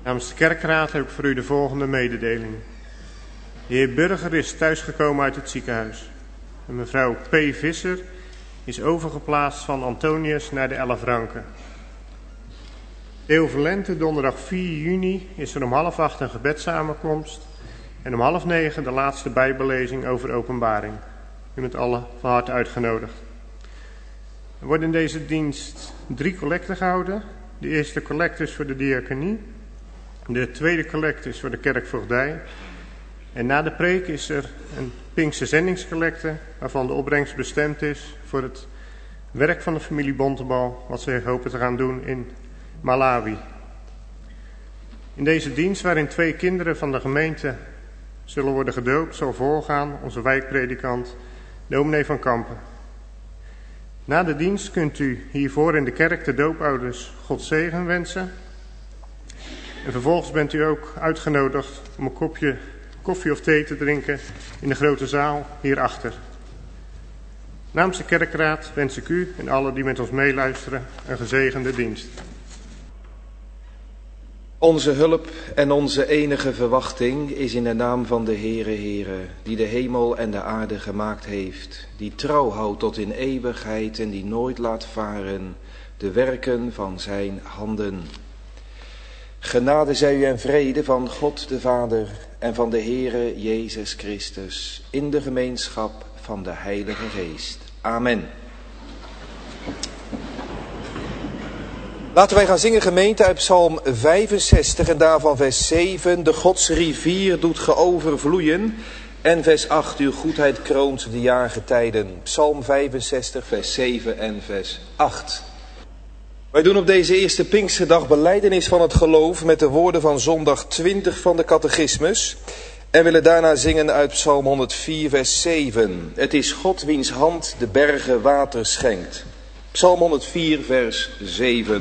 Namens de kerkraad heb ik voor u de volgende mededeling. De heer Burger is thuisgekomen uit het ziekenhuis. En mevrouw P. Visser is overgeplaatst van Antonius naar de 11 Ranken. Theo Valente, donderdag 4 juni, is er om 7:30 een gebedssamenkomst. En om 8:30 de laatste bijbellezing over openbaring. U bent allen van harte uitgenodigd. Er worden in deze dienst 3 collecten gehouden. De eerste collecte is voor de diaconie. De tweede collecte is voor de kerkvoogdij. En na de preek is er een Pinkse zendingscollecte, waarvan de opbrengst bestemd is voor het werk van de familie Bontebal, wat ze hopen te gaan doen in Malawi. In deze dienst, waarin 2 kinderen van de gemeente zullen worden gedoopt, zal voorgaan onze wijkpredikant dominee van Kampen. Na de dienst kunt u hiervoor in de kerk de doopouders Gods zegen wensen. En vervolgens bent u ook uitgenodigd om een kopje koffie of thee te drinken in de grote zaal hierachter. Namens de kerkraad wens ik u en alle die met ons meeluisteren een gezegende dienst. Onze hulp en onze enige verwachting is in de naam van de Heere, die de hemel en de aarde gemaakt heeft, die trouw houdt tot in eeuwigheid en die nooit laat varen de werken van zijn handen. Genade zij u en vrede van God de Vader en van de Heere Jezus Christus in de gemeenschap van de Heilige Geest. Amen. Laten wij gaan zingen, gemeente, uit Psalm 65 en daarvan vers 7. De Godsrivier doet ge overvloeien. En vers 8, uw goedheid kroont de jaargetijden. Psalm 65, vers 7 en vers 8. Wij doen op deze eerste Pinksterdag belijdenis van het geloof met de woorden van zondag 20 van de catechismus. En willen daarna zingen uit Psalm 104, vers 7. Het is God wiens hand de bergen water schenkt. Psalm 104, vers 7.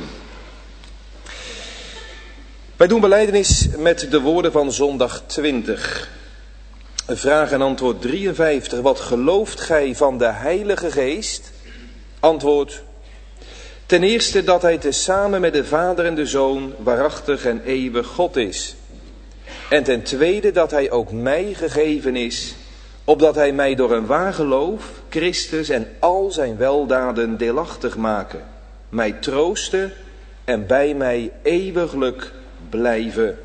Wij doen belijdenis met de woorden van zondag 20. Vraag en antwoord 53. Wat gelooft gij van de Heilige Geest? Antwoord. Ten eerste dat hij tezamen met de Vader en de Zoon waarachtig en eeuwig God is. En ten tweede dat hij ook mij gegeven is, opdat hij mij door een waar geloof Christus en al zijn weldaden deelachtig maken, mij troosten en bij mij eeuwiglijk blijven.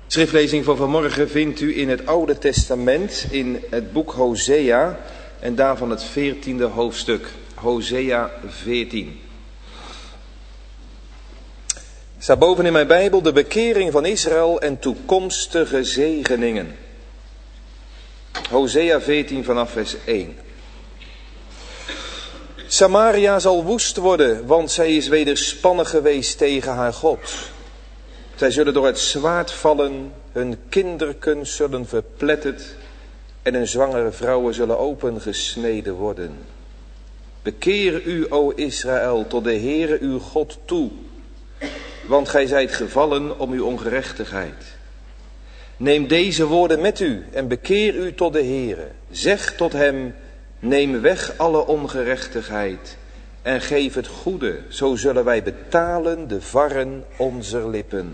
Schriftlezing van vanmorgen vindt u in het Oude Testament in het boek Hosea en daarvan het 14e hoofdstuk. Hosea 14. Er staat boven in mijn Bijbel de bekering van Israël en toekomstige zegeningen. Hosea 14 vanaf vers 1. Samaria zal woest worden, want zij is wederspannig geweest tegen haar God. Zij zullen door het zwaard vallen, hun kinderken zullen verpletterd en hun zwangere vrouwen zullen opengesneden worden. Bekeer u, o Israël, tot de Heere uw God toe, want gij zijt gevallen om uw ongerechtigheid. Neem deze woorden met u en bekeer u tot de Heere. Zeg tot hem, neem weg alle ongerechtigheid en geef het goede, zo zullen wij betalen de varren onzer lippen.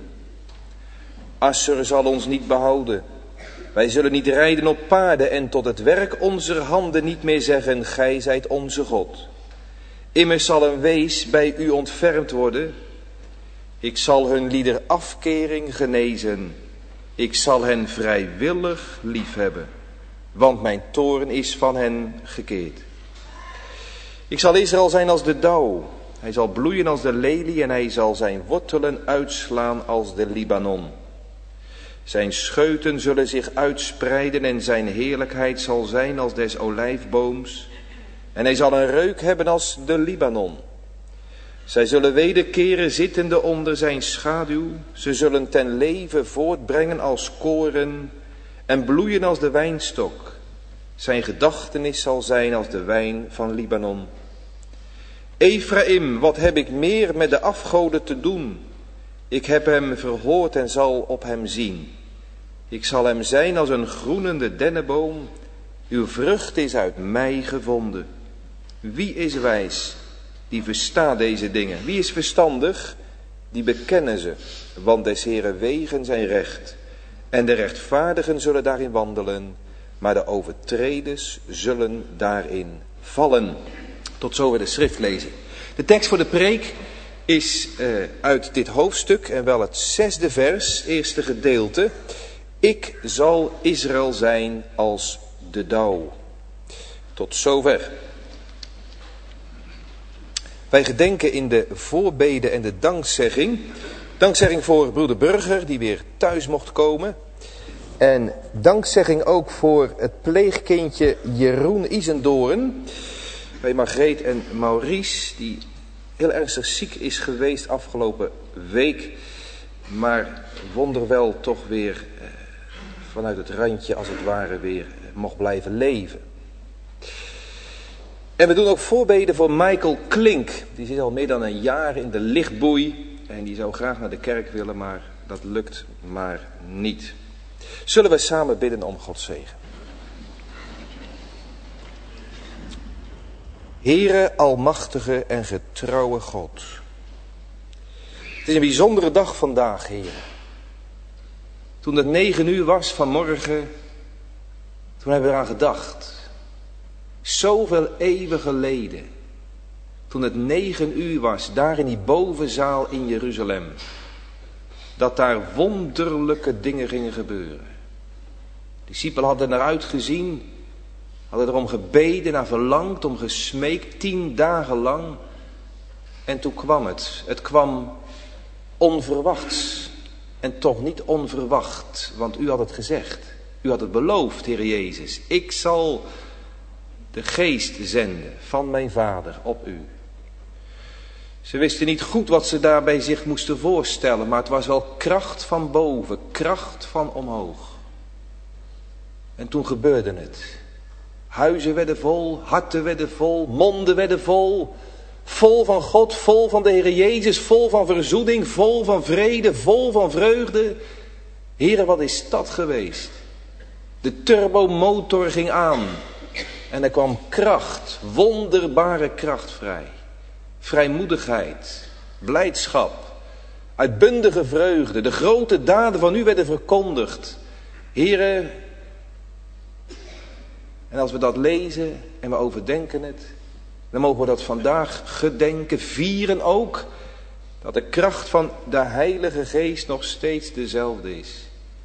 Asser zal ons niet behouden. Wij zullen niet rijden op paarden en tot het werk onzer handen niet meer zeggen, gij zijt onze God. Immers zal een wees bij u ontfermd worden. Ik zal hun lieder afkering genezen. Ik zal hen vrijwillig liefhebben, want mijn toorn is van hen gekeerd. Ik zal Israël zijn als de dauw. Hij zal bloeien als de lelie en hij zal zijn wortelen uitslaan als de Libanon. Zijn scheuten zullen zich uitspreiden en zijn heerlijkheid zal zijn als des olijfbooms. En hij zal een reuk hebben als de Libanon. Zij zullen wederkeren zittende onder zijn schaduw. Ze zullen ten leven voortbrengen als koren en bloeien als de wijnstok. Zijn gedachtenis zal zijn als de wijn van Libanon. Ephraim, wat heb ik meer met de afgoden te doen? Ik heb hem verhoord en zal op hem zien. Ik zal hem zijn als een groenende dennenboom. Uw vrucht is uit mij gevonden. Wie is wijs? Die verstaat deze dingen. Wie is verstandig? Die bekennen ze. Want des Heeren wegen zijn recht. En de rechtvaardigen zullen daarin wandelen. Maar de overtreders zullen daarin vallen. Tot zover de schriftlezing. De tekst voor de preek is uit dit hoofdstuk en wel het 6e vers, eerste gedeelte. Ik zal Israël zijn als de dauw. Tot zover. Wij gedenken in de voorbeden en de dankzegging. Dankzegging voor broeder Burger die weer thuis mocht komen. En dankzegging ook voor het pleegkindje Jeroen Isendoorn. Bij Margreet en Maurice die heel ernstig ziek is geweest afgelopen week. Maar wonderwel toch weer vanuit het randje als het ware weer mocht blijven leven. En we doen ook voorbeden voor Michael Klink. Die zit al meer dan een jaar in de lichtboei. En die zou graag naar de kerk willen, maar dat lukt maar niet. Zullen we samen bidden om Gods zegen. Heere, almachtige en getrouwe God. Het is een bijzondere dag vandaag, Heere. Toen het 9 uur was vanmorgen, toen hebben we eraan gedacht. Zoveel eeuwen geleden, toen het 9 uur was, daar in die bovenzaal in Jeruzalem, dat daar wonderlijke dingen gingen gebeuren. De discipelen hadden naar uitgezien, hadden erom gebeden, naar verlangd, om gesmeekt, 10 dagen lang. En toen kwam het. Het kwam onverwachts. En toch niet onverwacht, want u had het gezegd. U had het beloofd, Heer Jezus. Ik zal de geest zenden van mijn Vader op u. Ze wisten niet goed wat ze daarbij zich moesten voorstellen, maar het was wel kracht van boven, kracht van omhoog. En toen gebeurde het. Huizen werden vol, harten werden vol, monden werden vol. Vol van God, vol van de Heer Jezus, vol van verzoening, vol van vrede, vol van vreugde. Heere, wat is dat geweest? De turbomotor ging aan en er kwam kracht, wonderbare kracht vrij. Vrijmoedigheid, blijdschap, uitbundige vreugde. De grote daden van u werden verkondigd. Heere, en als we dat lezen en we overdenken het, dan mogen we dat vandaag gedenken, vieren ook, dat de kracht van de Heilige Geest nog steeds dezelfde is.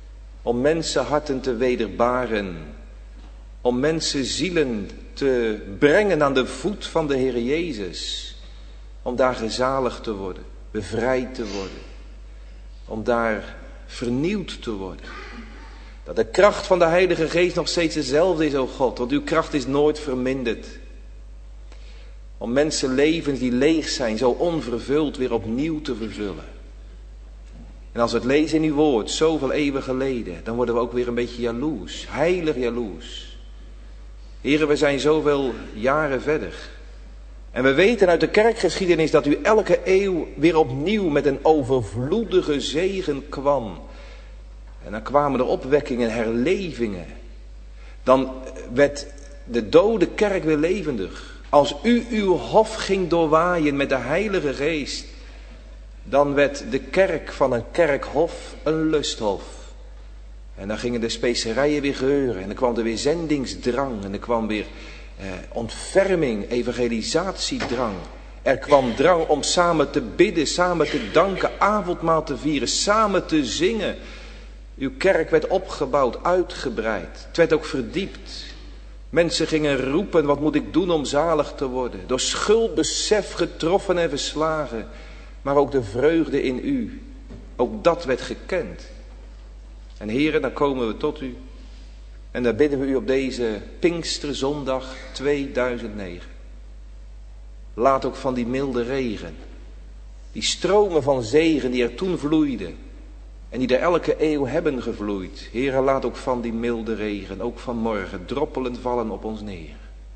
om mensenharten te wederbaren, om mensenzielen te brengen aan de voet van de Heer Jezus, om daar gezaligd te worden, bevrijd te worden, om daar vernieuwd te worden. Dat de kracht van de Heilige Geest nog steeds dezelfde is, o God, want uw kracht is nooit verminderd. Om mensenlevens die leeg zijn, zo onvervuld, weer opnieuw te vervullen. En als we het lezen in uw woord, zoveel eeuwen geleden, dan worden we ook weer een beetje jaloers, heilig jaloers. Heren, we zijn zoveel jaren verder. En we weten uit de kerkgeschiedenis dat u elke eeuw weer opnieuw met een overvloedige zegen kwam. En dan kwamen er opwekkingen, herlevingen. Dan werd de dode kerk weer levendig. Als u uw hof ging doorwaaien met de Heilige Geest, dan werd de kerk van een kerkhof een lusthof. En dan gingen de specerijen weer geuren. En er kwam er weer zendingsdrang. En er kwam weer ontferming, evangelisatiedrang. Er kwam drang om samen te bidden, samen te danken, avondmaal te vieren, samen te zingen. Uw kerk werd opgebouwd, uitgebreid. Het werd ook verdiept. Mensen gingen roepen, wat moet ik doen om zalig te worden? Door schuldbesef getroffen en verslagen. Maar ook de vreugde in u. Ook dat werd gekend. En heren, dan komen we tot u. En dan bidden we u op deze Pinksterzondag 2009. Laat ook van die milde regen. Die stromen van zegen die er toen vloeiden. En die er elke eeuw hebben gevloeid. Heren, laat ook van die milde regen, ook vanmorgen, droppelend vallen op ons neer.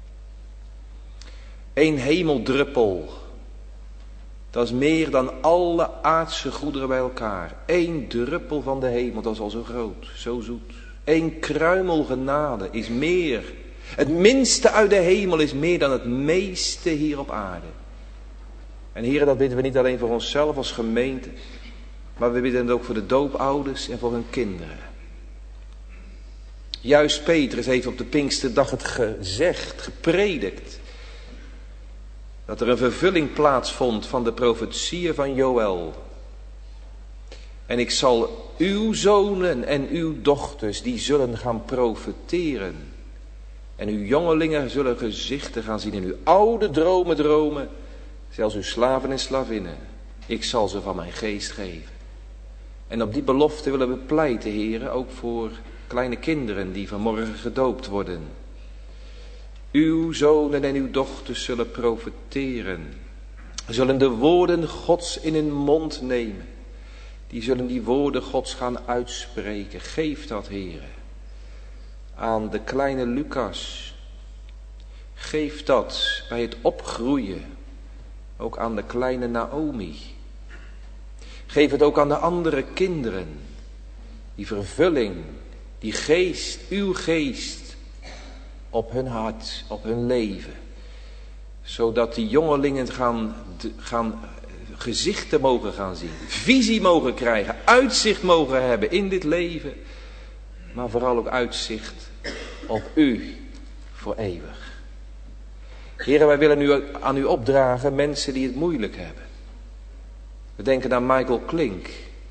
Eén hemeldruppel. Dat is meer dan alle aardse goederen bij elkaar. Eén druppel van de hemel, dat is al zo groot, zo zoet. Eén kruimel genade is meer. Het minste uit de hemel is meer dan het meeste hier op aarde. En heren, dat bidden we niet alleen voor onszelf als gemeente. Maar we bidden het ook voor de doopouders en voor hun kinderen. Juist Petrus heeft op de Pinksterdag het gezegd, gepredikt. Dat er een vervulling plaatsvond van de profetieën van Joël. En ik zal uw zonen en uw dochters, die zullen gaan profeteren. En uw jongelingen zullen gezichten gaan zien en uw oude dromen dromen. Zelfs uw slaven en slavinnen. Ik zal ze van mijn geest geven. En op die belofte willen we pleiten, heren, ook voor kleine kinderen die vanmorgen gedoopt worden. Uw zonen en uw dochters zullen profeteren. Zullen de woorden Gods in hun mond nemen. Die zullen die woorden Gods gaan uitspreken. Geef dat, heren, aan de kleine Lucas. Geef dat bij het opgroeien. Ook aan de kleine Naomi. Geef het ook aan de andere kinderen. Die vervulling, die geest, uw geest, op hun hart, op hun leven. Zodat die jongelingen gaan gezichten mogen gaan zien. Visie mogen krijgen, uitzicht mogen hebben in dit leven. Maar vooral ook uitzicht op u voor eeuwig. Heren, wij willen nu aan u opdragen mensen die het moeilijk hebben. We denken aan Michael Klink,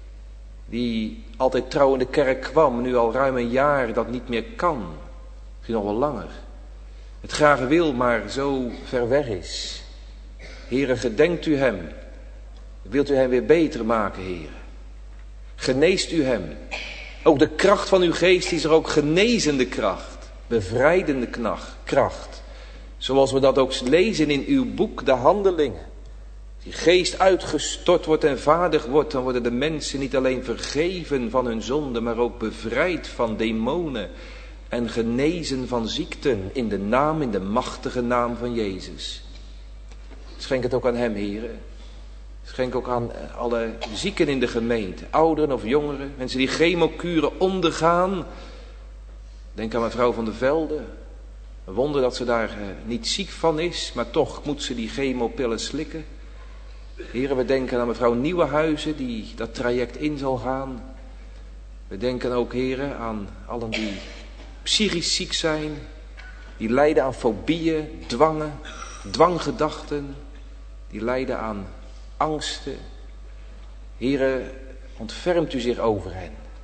die altijd trouw in de kerk kwam, nu al ruim een jaar dat niet meer kan. Misschien nog wel langer. Het graag wil, maar zo ver weg is. Heren, gedenkt u hem. Wilt u hem weer beter maken, heren? Geneest u hem. Ook de kracht van uw geest is er ook genezende kracht. Bevrijdende kracht. Zoals we dat ook lezen in uw boek, de Handelingen. Die geest uitgestort wordt en vaardig wordt, dan worden de mensen niet alleen vergeven van hun zonde, maar ook bevrijd van demonen en genezen van ziekten in de machtige naam van Jezus. Schenk het ook aan hem, heren. Schenk ook aan alle zieken in de gemeente, ouderen of jongeren, mensen die chemokuren ondergaan. Denk aan mevrouw van der Velde. Een wonder dat ze daar niet ziek van is, maar toch moet ze die chemopillen slikken. Heren, we denken aan mevrouw Nieuwenhuizen die dat traject in zal gaan. We denken ook, heren, aan allen die psychisch ziek zijn. Die lijden aan fobieën, dwanggedachten. Die lijden aan angsten. Heren, ontfermt u zich over hen.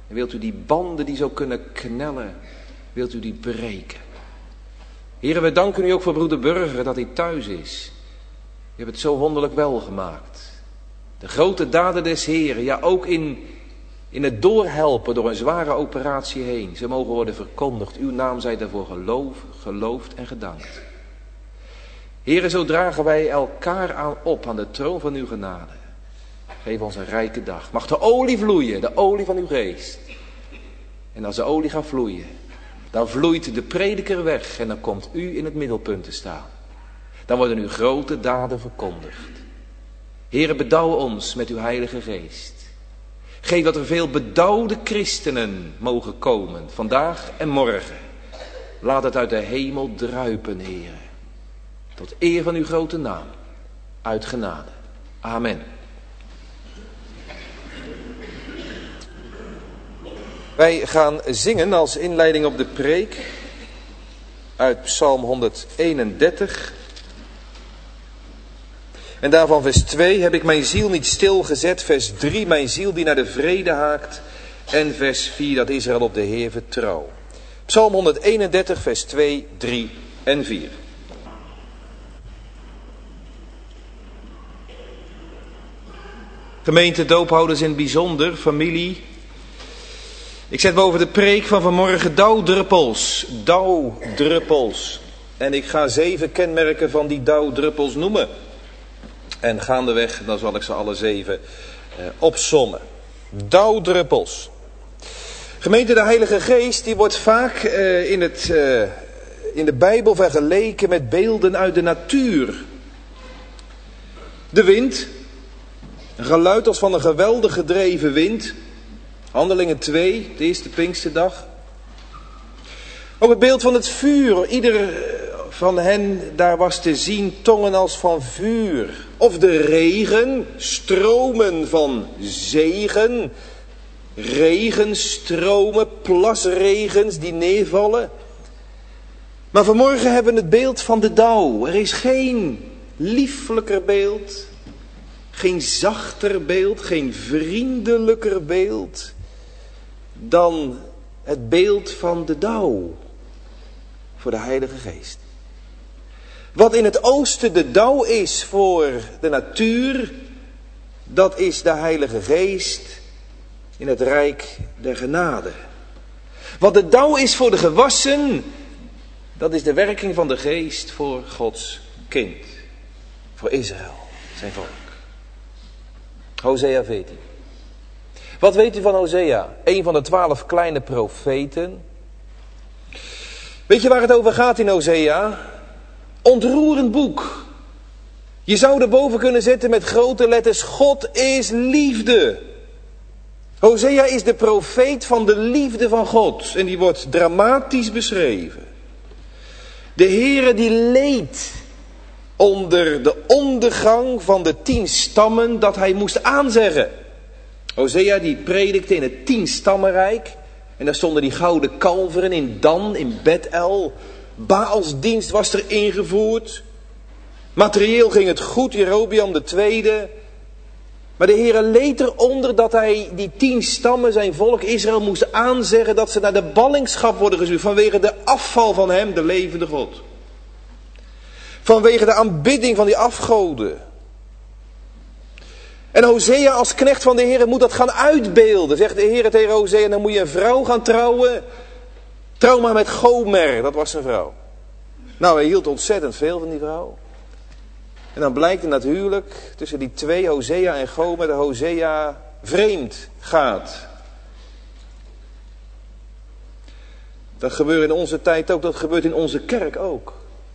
En wilt u die banden die zo kunnen knellen, wilt u die breken. Heren, we danken u ook voor broeder Burger dat hij thuis is. U hebt het zo wonderlijk wel gemaakt. De grote daden des Heren, ja ook in het doorhelpen door een zware operatie heen. Ze mogen worden verkondigd. Uw naam zij daarvoor geloofd en gedankt. Heren, zo dragen wij elkaar aan op aan de troon van uw genade. Geef ons een rijke dag. Mag de olie vloeien, de olie van uw geest. En als de olie gaat vloeien, dan vloeit de prediker weg en dan komt u in het middelpunt te staan. Dan worden uw grote daden verkondigd. Heren, bedouw ons met uw heilige geest. Geef dat er veel bedouwde christenen mogen komen, vandaag en morgen. Laat het uit de hemel druipen, Heren. Tot eer van uw grote naam, uit genade. Amen. Wij gaan zingen als inleiding op de preek uit Psalm 131. En daarvan vers 2, heb ik mijn ziel niet stilgezet. Vers 3, mijn ziel die naar de vrede haakt. En vers 4, dat Israël op de Heer vertrouw. Psalm 131, vers 2, 3 en 4. Gemeente, doophouders in het bijzonder, familie. Ik zet boven de preek van vanmorgen dauwdruppels. Dauwdruppels. En ik ga 7 kenmerken van die dauwdruppels noemen. En gaandeweg, dan zal ik ze alle 7 opsommen. Dauwdruppels. Gemeente, de Heilige Geest, die wordt vaak in de Bijbel vergeleken met beelden uit de natuur. De wind. Een geluid als van een geweldig gedreven wind. Handelingen 2, de eerste Pinksterdag. Ook het beeld van het vuur. Ieder van hen, daar was te zien tongen als van vuur. Of de regen, stromen van zegen. Regenstromen, plasregens die neervallen. Maar vanmorgen hebben we het beeld van de dauw. Er is geen lieflijker beeld. Geen zachter beeld, geen vriendelijker beeld dan het beeld van de dauw voor de Heilige Geest. Wat in het oosten de dauw is voor de natuur, dat is de Heilige Geest in het rijk der genade. Wat de dauw is voor de gewassen, dat is de werking van de Geest voor Gods kind. Voor Israël, zijn volk. Hosea 14. Wat weet u van Hosea? Een van de 12 kleine profeten. Weet je waar het over gaat in Hosea? Ontroerend boek. Je zou erboven kunnen zetten met grote letters: God is liefde. Hosea is de profeet van de liefde van God. En die wordt dramatisch beschreven. De Heere die leed onder de ondergang van de 10 stammen dat hij moest aanzeggen. Hosea die predikte in het 10-stammenrijk. En daar stonden die gouden kalveren in Dan, in Bethel. Baals dienst was er ingevoerd. Materieel ging het goed, Jerobeam II. Maar de Heere leed eronder dat hij die 10 stammen, zijn volk Israël, moest aanzeggen dat ze naar de ballingschap worden gestuurd. Vanwege de afval van hem, de levende God. Vanwege de aanbidding van die afgoden. En Hosea als knecht van de Heer moet dat gaan uitbeelden. Zegt de Heer tegen Hosea: dan moet je een vrouw gaan trouwen. Trouw maar met Gomer, dat was zijn vrouw. Nou, hij hield ontzettend veel van die vrouw. En dan blijkt in dat huwelijk tussen die 2, Hosea en Gomer, dat Hosea vreemd gaat. Dat gebeurt in onze tijd ook, dat gebeurt in onze kerk ook.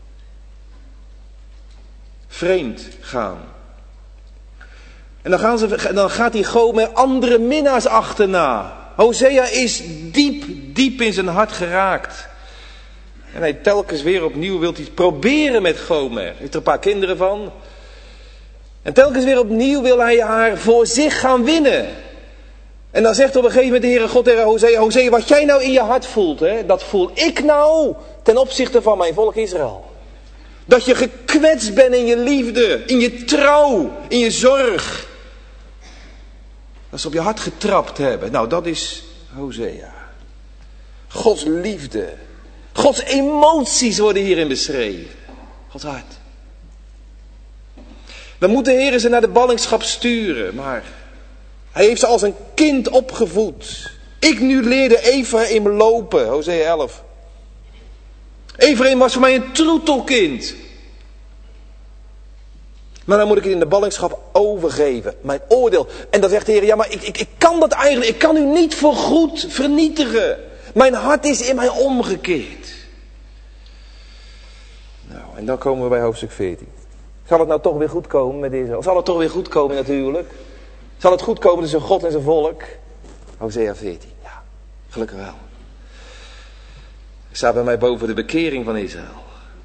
Vreemd gaan. En dan gaat die Gomer andere minnaars achterna. Hosea is diep in zijn hart geraakt. En hij telkens weer opnieuw wil hij proberen met Gomer. Hij heeft er een paar kinderen van. En telkens weer opnieuw wil hij haar voor zich gaan winnen. En dan zegt op een gegeven moment de Heere God tegen Hosea: Hosea, wat jij nou in je hart voelt, hè, dat voel ik nou ten opzichte van mijn volk Israël. Dat je gekwetst bent in je liefde, in je trouw, in je zorg. Dat ze op je hart getrapt hebben. Nou, dat is Hosea. Gods liefde. Gods emoties worden hierin beschreven. Gods hart. Dan moet de Heer ze naar de ballingschap sturen, maar hij heeft ze als een kind opgevoed. Ik nu leerde Ephraim lopen, Hosea 11. Ephraim was voor mij een troetelkind. Maar dan moet ik het in de ballingschap overgeven, mijn oordeel. En dan zegt de Heer, ja maar ik kan dat eigenlijk, ik kan u niet voorgoed vernietigen. Mijn hart is in mij omgekeerd. Nou, en dan komen we bij hoofdstuk 14. Zal het nou toch weer goed komen met Israël? Zal het toch weer goed komen natuurlijk? Zal het goed komen tussen God en zijn volk? Hosea 14, ja, gelukkig wel. Er staat bij mij boven de bekering van Israël.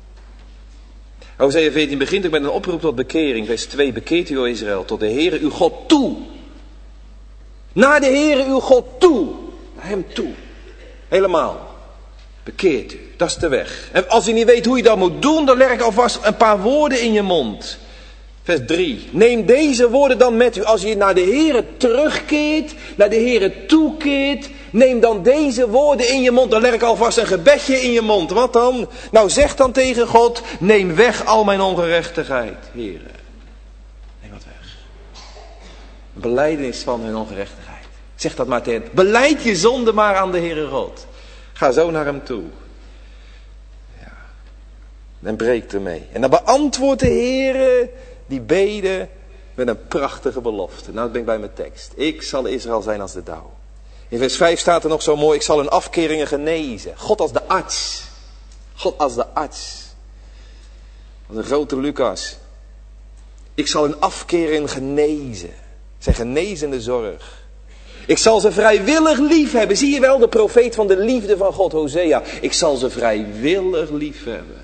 Hosea 14 begint ook met een oproep tot bekering. Vers 2, bekeert u, o Israël, tot de Heere uw God toe. Naar de Heere uw God toe. Naar hem toe. Helemaal. Bekeert u. Dat is de weg. En als u niet weet hoe je dat moet doen, dan leg ik alvast een paar woorden in je mond. Vers 3. Neem deze woorden dan met u. Als je naar de Heere terugkeert, naar de Heere toekeert, neem dan deze woorden in je mond. Dan leg ik alvast een gebedje in je mond. Wat dan? Nou, zeg dan tegen God, neem weg al mijn ongerechtigheid, Heere. Neem wat weg. Een belijdenis van hun ongerechtigheid. Zeg dat maar tegen. Belijd je zonde maar aan de Heere God. Ga zo naar hem toe. Ja. En breekt ermee. En dan beantwoordt de Heere die bede met een prachtige belofte. Nou, dat ben ik bij mijn tekst. Ik zal Israël zijn als de dauw. In vers 5 staat er nog zo mooi, ik zal hun afkeringen genezen. God als de arts. God als de arts. Wat een grote Lucas. Ik zal hun afkeringen genezen. Zijn genezende zorg. Ik zal ze vrijwillig lief hebben. Zie je wel, de profeet van de liefde van God, Hosea. Ik zal ze vrijwillig lief hebben.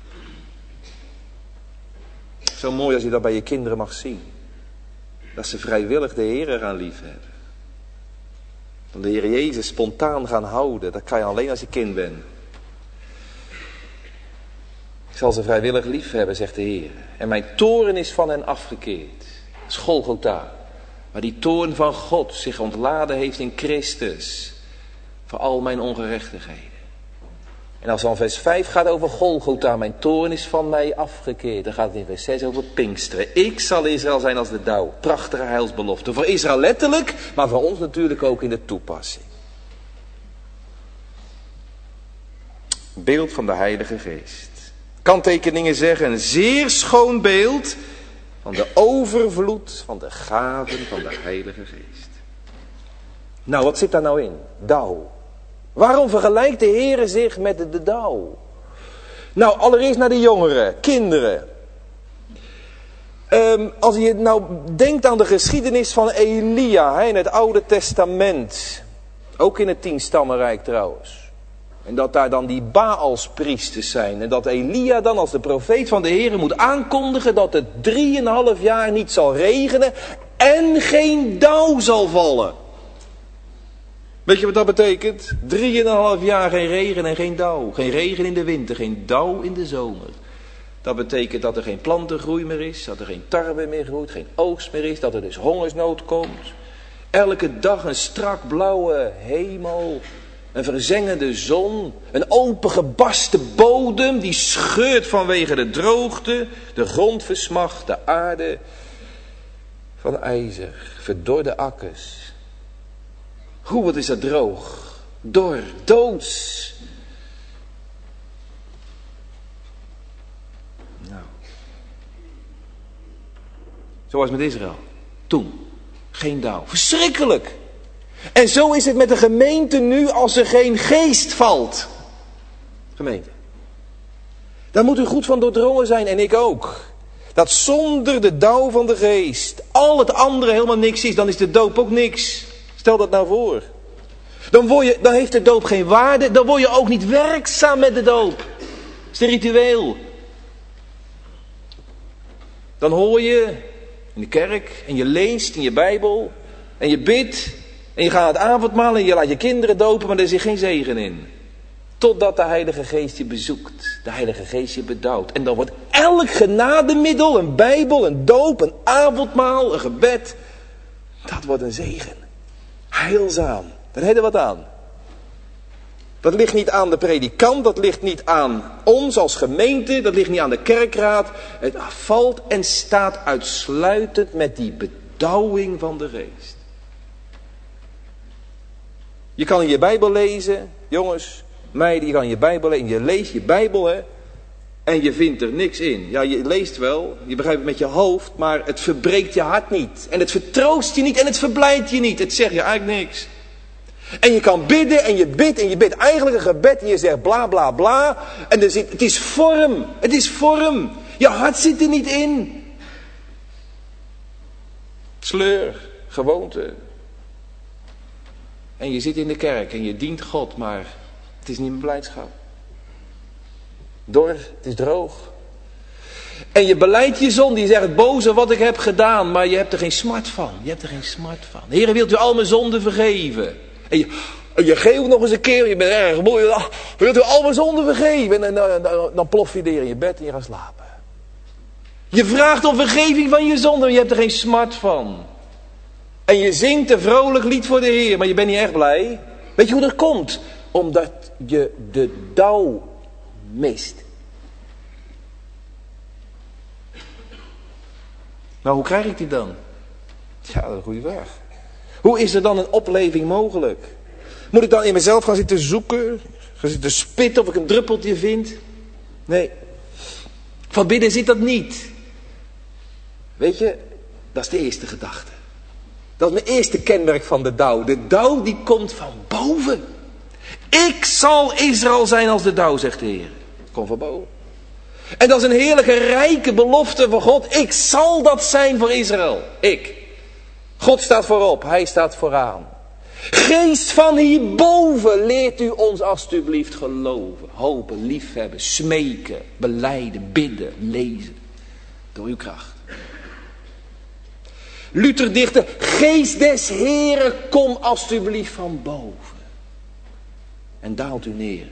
Zo mooi als je dat bij je kinderen mag zien. Dat ze vrijwillig de Heere gaan lief hebben. Van de Heer Jezus spontaan gaan houden. Dat kan je alleen als je kind bent. Ik zal ze vrijwillig lief hebben, zegt de Heer. En mijn toorn is van hen afgekeerd. Dat is Golgotha. Maar die toorn van God zich ontladen heeft in Christus. Voor al mijn ongerechtigheden. En als dan vers 5 gaat over Golgotha, mijn toorn is van mij afgekeerd. Dan gaat het in vers 6 over Pinksteren. Ik zal Israël zijn als de dauw. Prachtige heilsbelofte. Voor Israël letterlijk, maar voor ons natuurlijk ook in de toepassing. Beeld van de Heilige Geest. Kanttekeningen zeggen, een zeer schoon beeld van de overvloed van de gaven van de Heilige Geest. Nou, wat zit daar nou in? Dauw. Waarom vergelijkt de Heere zich met de dauw? Nou, allereerst naar de jongeren, kinderen. Als je nou denkt aan de geschiedenis van Elia in het Oude Testament. Ook in het 10-stammenrijk trouwens. En dat daar dan die Baalspriesters zijn. En dat Elia dan als de profeet van de Heere moet aankondigen dat het 3,5 jaar niet zal regenen. En geen dauw zal vallen. Weet je wat dat betekent? 3,5 jaar geen regen en geen dauw. Geen regen in de winter, geen dauw in de zomer. Dat betekent dat er geen plantengroei meer is. Dat er geen tarwe meer groeit, geen oogst meer is. Dat er dus hongersnood komt. Elke dag een strak blauwe hemel. Een verzengende zon. Een opengebarste bodem die scheurt vanwege de droogte. De grond versmacht, de aarde van ijzer. Verdorde akkers. Hoe, wat is dat droog? Dor, doods. Nou. Zoals met Israël. Toen. Geen dauw. Verschrikkelijk. En zo is het met de gemeente nu als er geen geest valt. Gemeente. Daar moet u goed van doordrongen zijn en ik ook. Dat zonder de dauw van de geest al het andere helemaal niks is, dan is de doop ook niks. Stel dat nou voor. Dan heeft de doop geen waarde. Dan word je ook niet werkzaam met de doop. Dat is een ritueel. Dan hoor je in de kerk en je leest in je Bijbel en je bidt en je gaat het avondmaal en je laat je kinderen dopen, maar er zit geen zegen in. Totdat de Heilige Geest je bezoekt. De Heilige Geest je bedouwt. En dan wordt elk genademiddel, een Bijbel, een doop, een avondmaal, een gebed, dat wordt een zegen. Heilzaam. Daar hebben we wat aan. Dat ligt niet aan de predikant, dat ligt niet aan ons als gemeente, dat ligt niet aan de kerkraad. Het valt en staat uitsluitend met die bedauwing van de geest. Je kan in je Bijbel lezen, jongens, meiden, je kan in je Bijbel lezen, je leest je Bijbel, hè, en je vindt er niks in. Ja, je leest wel, je begrijpt het met je hoofd, maar het verbreekt je hart niet. En het vertroost je niet en het verblijdt je niet. Het zegt je eigenlijk niks. En je kan bidden en je bidt eigenlijk een gebed en je zegt bla bla bla. En het is vorm, het is vorm. Je hart zit er niet in. Sleur, gewoonte. En je zit in de kerk en je dient God, maar het is niet meer blijdschap. Dor, het is droog. En je belijdt je zonde, je zegt het boze wat ik heb gedaan, maar je hebt er geen smart van. Je hebt er geen smart van. Heere, wilt u al mijn zonden vergeven? En je geeft nog eens een keer, je bent erg mooi. Wilt u al mijn zonden vergeven? En dan plof je neer in je bed en je gaat slapen. Je vraagt om vergeving van je zonden, maar je hebt er geen smart van. En je zingt een vrolijk lied voor de Heer, maar je bent niet echt blij. Weet je hoe dat komt? Omdat je de dauw mist. Nou, hoe krijg ik die dan? Ja, dat is een goede vraag. Hoe is er dan een opleving mogelijk? Moet ik dan in mezelf gaan zitten zoeken? Gaan zitten spitten of ik een druppeltje vind? Nee. Van binnen zit dat niet. Weet je, dat is de eerste gedachte. Dat is mijn eerste kenmerk van de dauw. De dauw die komt van boven. Ik zal Israël zijn als de dauw, zegt de Heer. Kom van boven. En dat is een heerlijke, rijke belofte van God. Ik zal dat zijn voor Israël. Ik. God staat voorop, hij staat vooraan. Geest van hierboven, leert u ons alstublieft geloven, hopen, liefhebben, smeken, belijden, bidden, lezen. Door uw kracht. Luther dichtte, geest des Heren, kom alstublieft van boven. En daalt u neer.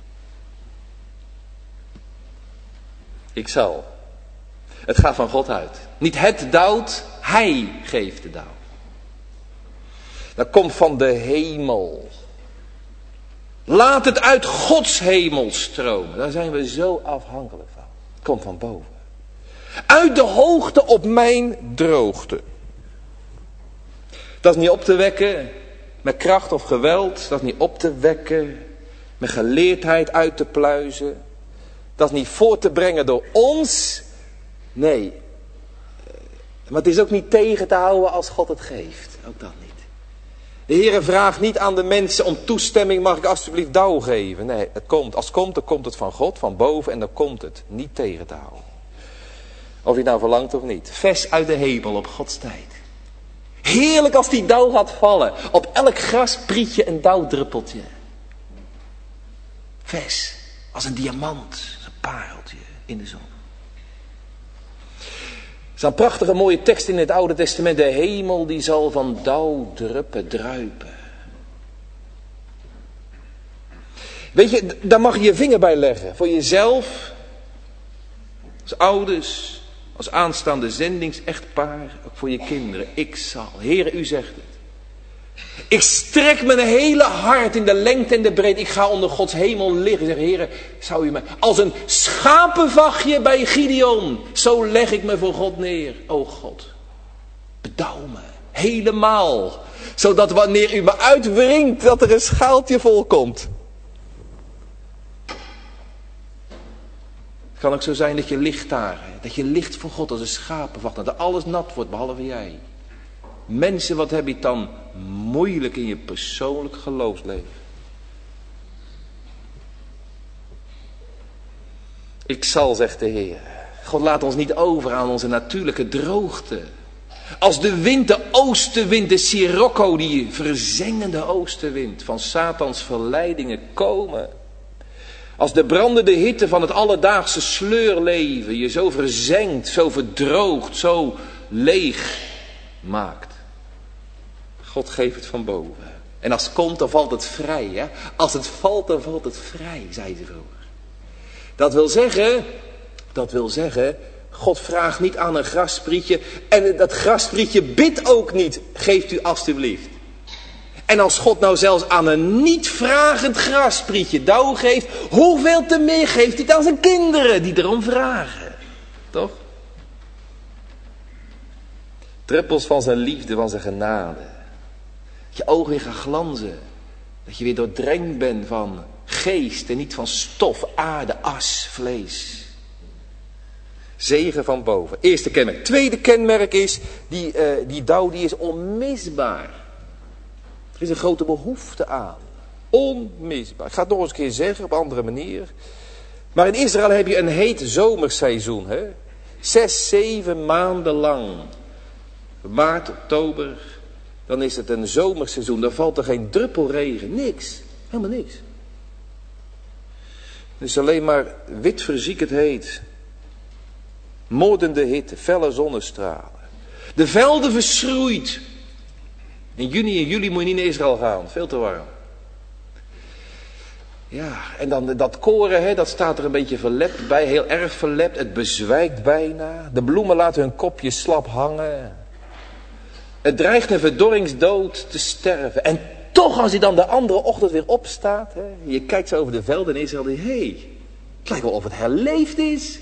Ik zal. Het gaat van God uit. Niet het dauwt, hij geeft de dauw. Dat komt van de hemel. Laat het uit Gods hemel stromen. Daar zijn we zo afhankelijk van. Het komt van boven. Uit de hoogte op mijn droogte. Dat is niet op te wekken met kracht of geweld. Dat is niet op te wekken met geleerdheid uit te pluizen. Dat is niet voor te brengen door ons. Nee. Maar het is ook niet tegen te houden als God het geeft. Ook dat niet. De Heere vraagt niet aan de mensen om toestemming. Mag ik alsjeblieft dauw geven? Nee, het komt. Als het komt, dan komt het van God, van boven. En dan komt het niet tegen te houden. Of je het nou verlangt of niet. Vers uit de hemel op Gods tijd. Heerlijk als die dauw gaat vallen. Op elk grasprietje een dauwdruppeltje. Vers. Als een diamant. Als een pareltje in de zon. Het is een prachtige mooie tekst in het Oude Testament. De hemel die zal van dauwdruppen druipen. Weet je, daar mag je je vinger bij leggen. Voor jezelf. Als ouders. Als aanstaande zendingsechtpaar. Ook voor je kinderen. Ik zal. Heere, u zegt het. Ik strek mijn hele hart in de lengte en de breedte. Ik ga onder Gods hemel liggen. Zeg, Heere, zou u mij... Als een schapenvachtje bij Gideon. Zo leg ik me voor God neer. O God, bedauw me. Helemaal. Zodat wanneer u me uitwringt, dat er een schaaltje vol komt. Het kan ook zo zijn dat je ligt daar. Dat je ligt voor God als een schapenvacht. Dat alles nat wordt, behalve jij. Mensen, wat heb je het dan moeilijk in je persoonlijk geloofsleven? Ik zal, zegt de Heer. God laat ons niet over aan onze natuurlijke droogte. Als de wind, de oostenwind, de sirocco, die verzengende oostenwind van Satans verleidingen komen. Als de brandende hitte van het alledaagse sleurleven je zo verzengt, zo verdroogt, zo leeg maakt. God geeft het van boven. En als het komt, dan valt het vrij. Hè? Als het valt, dan valt het vrij, zei ze vroeger. Dat wil zeggen, God vraagt niet aan een grassprietje. En dat grassprietje bidt ook niet, geeft u alstublieft. En als God nou zelfs aan een niet vragend grassprietje dauw geeft, hoeveel te meer geeft hij het aan zijn kinderen die erom vragen? Toch? Druppels van zijn liefde, van zijn genade. Dat je ogen weer gaan glanzen. Dat je weer doordrenkt bent van geest en niet van stof, aarde, as, vlees. Zegen van boven. Eerste kenmerk. Tweede kenmerk is, die dauw die is onmisbaar. Er is een grote behoefte aan. Onmisbaar. Ik ga het nog eens een keer zeggen op een andere manier. Maar in Israël heb je een heet zomerseizoen. 6, 7 maanden lang. Maart, oktober. Dan is het een zomerseizoen. Dan valt er geen druppel regen. Niks. Helemaal niks. Het is alleen maar wit verziekend heet. Moordende hitte. Felle zonnestralen. De velden verschroeid. In juni en juli moet je niet naar Israël gaan. Veel te warm. Ja, en dan dat koren, dat staat er een beetje verlept bij. Heel erg verlept. Het bezwijkt bijna. De bloemen laten hun kopjes slap hangen. Het dreigt een verdorringsdood te sterven. En toch als hij dan de andere ochtend weer opstaat. Je kijkt zo over de velden in Israël. Het lijkt wel of het herleefd is.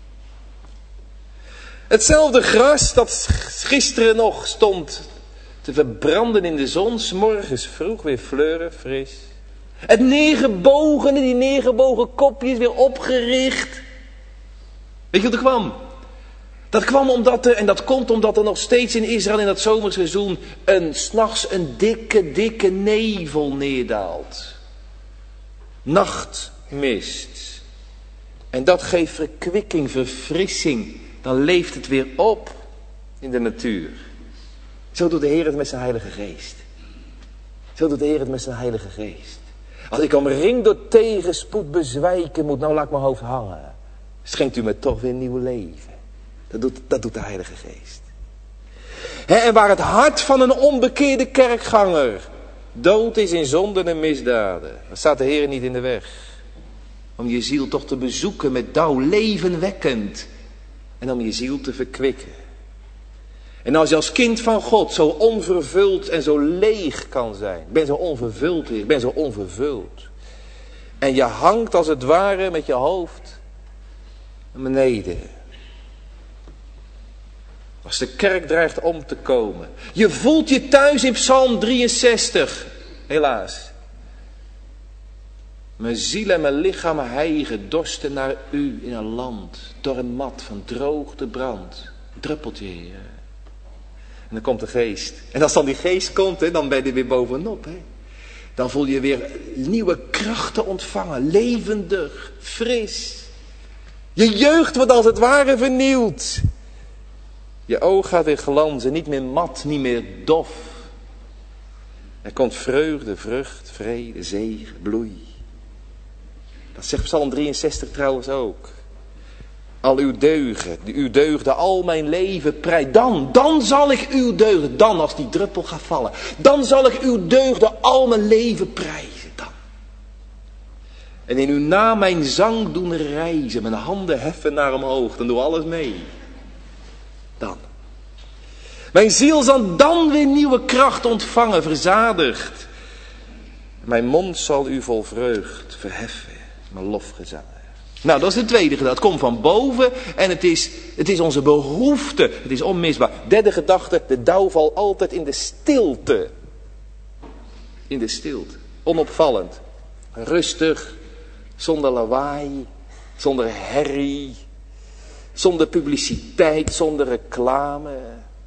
Hetzelfde gras dat gisteren nog stond te verbranden in de zon. 's Morgens vroeg weer fleuren, fris. Het neergebogene, die neergebogen kopjes weer opgericht. Weet je wat er kwam? Dat kwam en dat komt omdat er nog steeds in Israël in dat zomerseizoen 's nachts een dikke nevel neerdaalt. Nachtmist. En dat geeft verkwikking, verfrissing. Dan leeft het weer op in de natuur. Zo doet de Heer het met zijn Heilige Geest. Zo doet de Heer het met zijn Heilige Geest. Als ik omringd door tegenspoed bezwijken moet, nou laat ik mijn hoofd hangen. Schenkt u me toch weer nieuw leven. Dat doet de Heilige Geest. En waar het hart van een onbekeerde kerkganger dood is in zonden en misdaden, dan staat de Heer niet in de weg. Om je ziel toch te bezoeken met dauw, levenwekkend. En om je ziel te verkwikken. En als je als kind van God zo onvervuld en zo leeg kan zijn. Ik ben zo onvervuld, Heer. Ik ben zo onvervuld. En je hangt als het ware met je hoofd naar beneden. Als de kerk dreigt om te komen. Je voelt je thuis in Psalm 63. Helaas. Mijn ziel en mijn lichaam hijgen, dorsten naar u in een land. Door een mat van droogte brand. Een druppeltje, Heer. En dan komt de geest. En als dan die geest komt, dan ben je er weer bovenop. Dan voel je weer nieuwe krachten ontvangen. Levendig, fris. Je jeugd wordt als het ware vernieuwd. Je oog gaat weer glanzen, niet meer mat, niet meer dof. Er komt vreugde, vrucht, vrede, zegen, bloei. Dat zegt Psalm 63 trouwens ook. Al uw deugden, al mijn leven prijs. Dan zal ik uw deugden, dan als die druppel gaat vallen. Dan zal ik uw deugden al mijn leven prijzen, dan. En in uw naam mijn zang doen reizen, mijn handen heffen naar omhoog. Dan doe alles mee. Dan. Mijn ziel zal dan weer nieuwe kracht ontvangen, verzadigd. Mijn mond zal u vol vreugd verheffen, mijn lofgezangen. Nou, dat is de tweede gedachte. Het komt van boven en het is onze behoefte. Het is onmisbaar. Derde gedachte, de dauw valt altijd in de stilte. In de stilte. Onopvallend. Rustig. Zonder lawaai. Zonder herrie. Zonder publiciteit. Zonder reclame.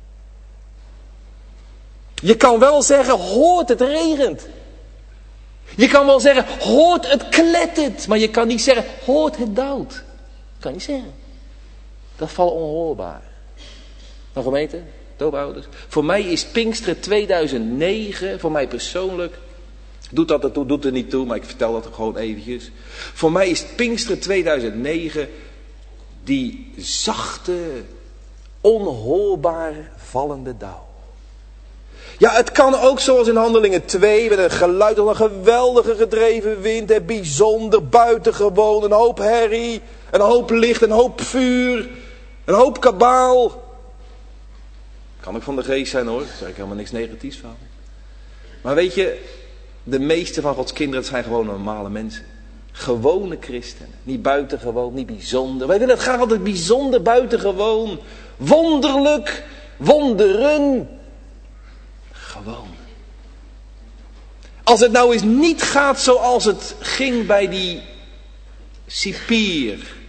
Je kan wel zeggen, hoort het regent. Je kan wel zeggen, hoort het klettert. Maar je kan niet zeggen, hoort het dauwt. Dat kan je niet zeggen. Dat valt onhoorbaar. Nou gemeente, doopouders. Voor mij is Pinksteren 2009, voor mij persoonlijk. Doet dat ertoe, doet er niet toe, maar ik vertel dat gewoon eventjes. Voor mij is Pinksteren 2009 die zachte, onhoorbaar vallende dauw. Ja, het kan ook zoals in Handelingen 2, met een geluid als een geweldige gedreven wind, bijzonder, buitengewoon, een hoop herrie, een hoop licht, een hoop vuur, een hoop kabaal. Kan ook van de geest zijn hoor, daar zeg ik helemaal niks negatiefs van. Maar weet je, de meeste van Gods kinderen, het zijn gewoon normale mensen. Gewone christenen. Niet buitengewoon, niet bijzonder. Wij willen het graag altijd bijzonder, buitengewoon. Wonderlijk, wonderen. Gewoon. Als het nou eens niet gaat zoals het ging bij die cipier.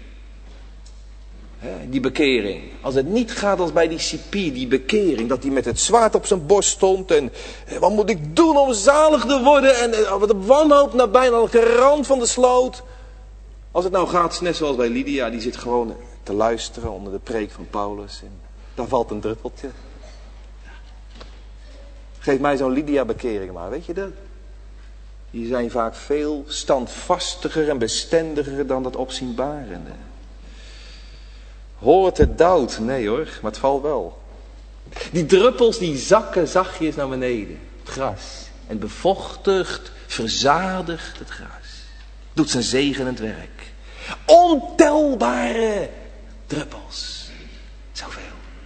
Die bekering. Als het niet gaat als bij die cipier, die bekering. Dat hij met het zwaard op zijn borst stond. En wat moet ik doen om zalig te worden? En wat een wanhoop naar bijna de rand van de sloot. Als het nou gaat, net zoals bij Lydia. Die zit gewoon te luisteren onder de preek van Paulus. En daar valt een druppeltje. Geef mij zo'n Lydia bekering maar, weet je dat? Die zijn vaak veel standvastiger en bestendiger dan dat opzienbarende. Hoort het dood? Nee hoor, maar het valt wel. Die druppels die zakken zachtjes naar beneden. Het gras. En bevochtigt, verzadigt het gras. Doet zijn zegenend werk. Ontelbare druppels. Zoveel.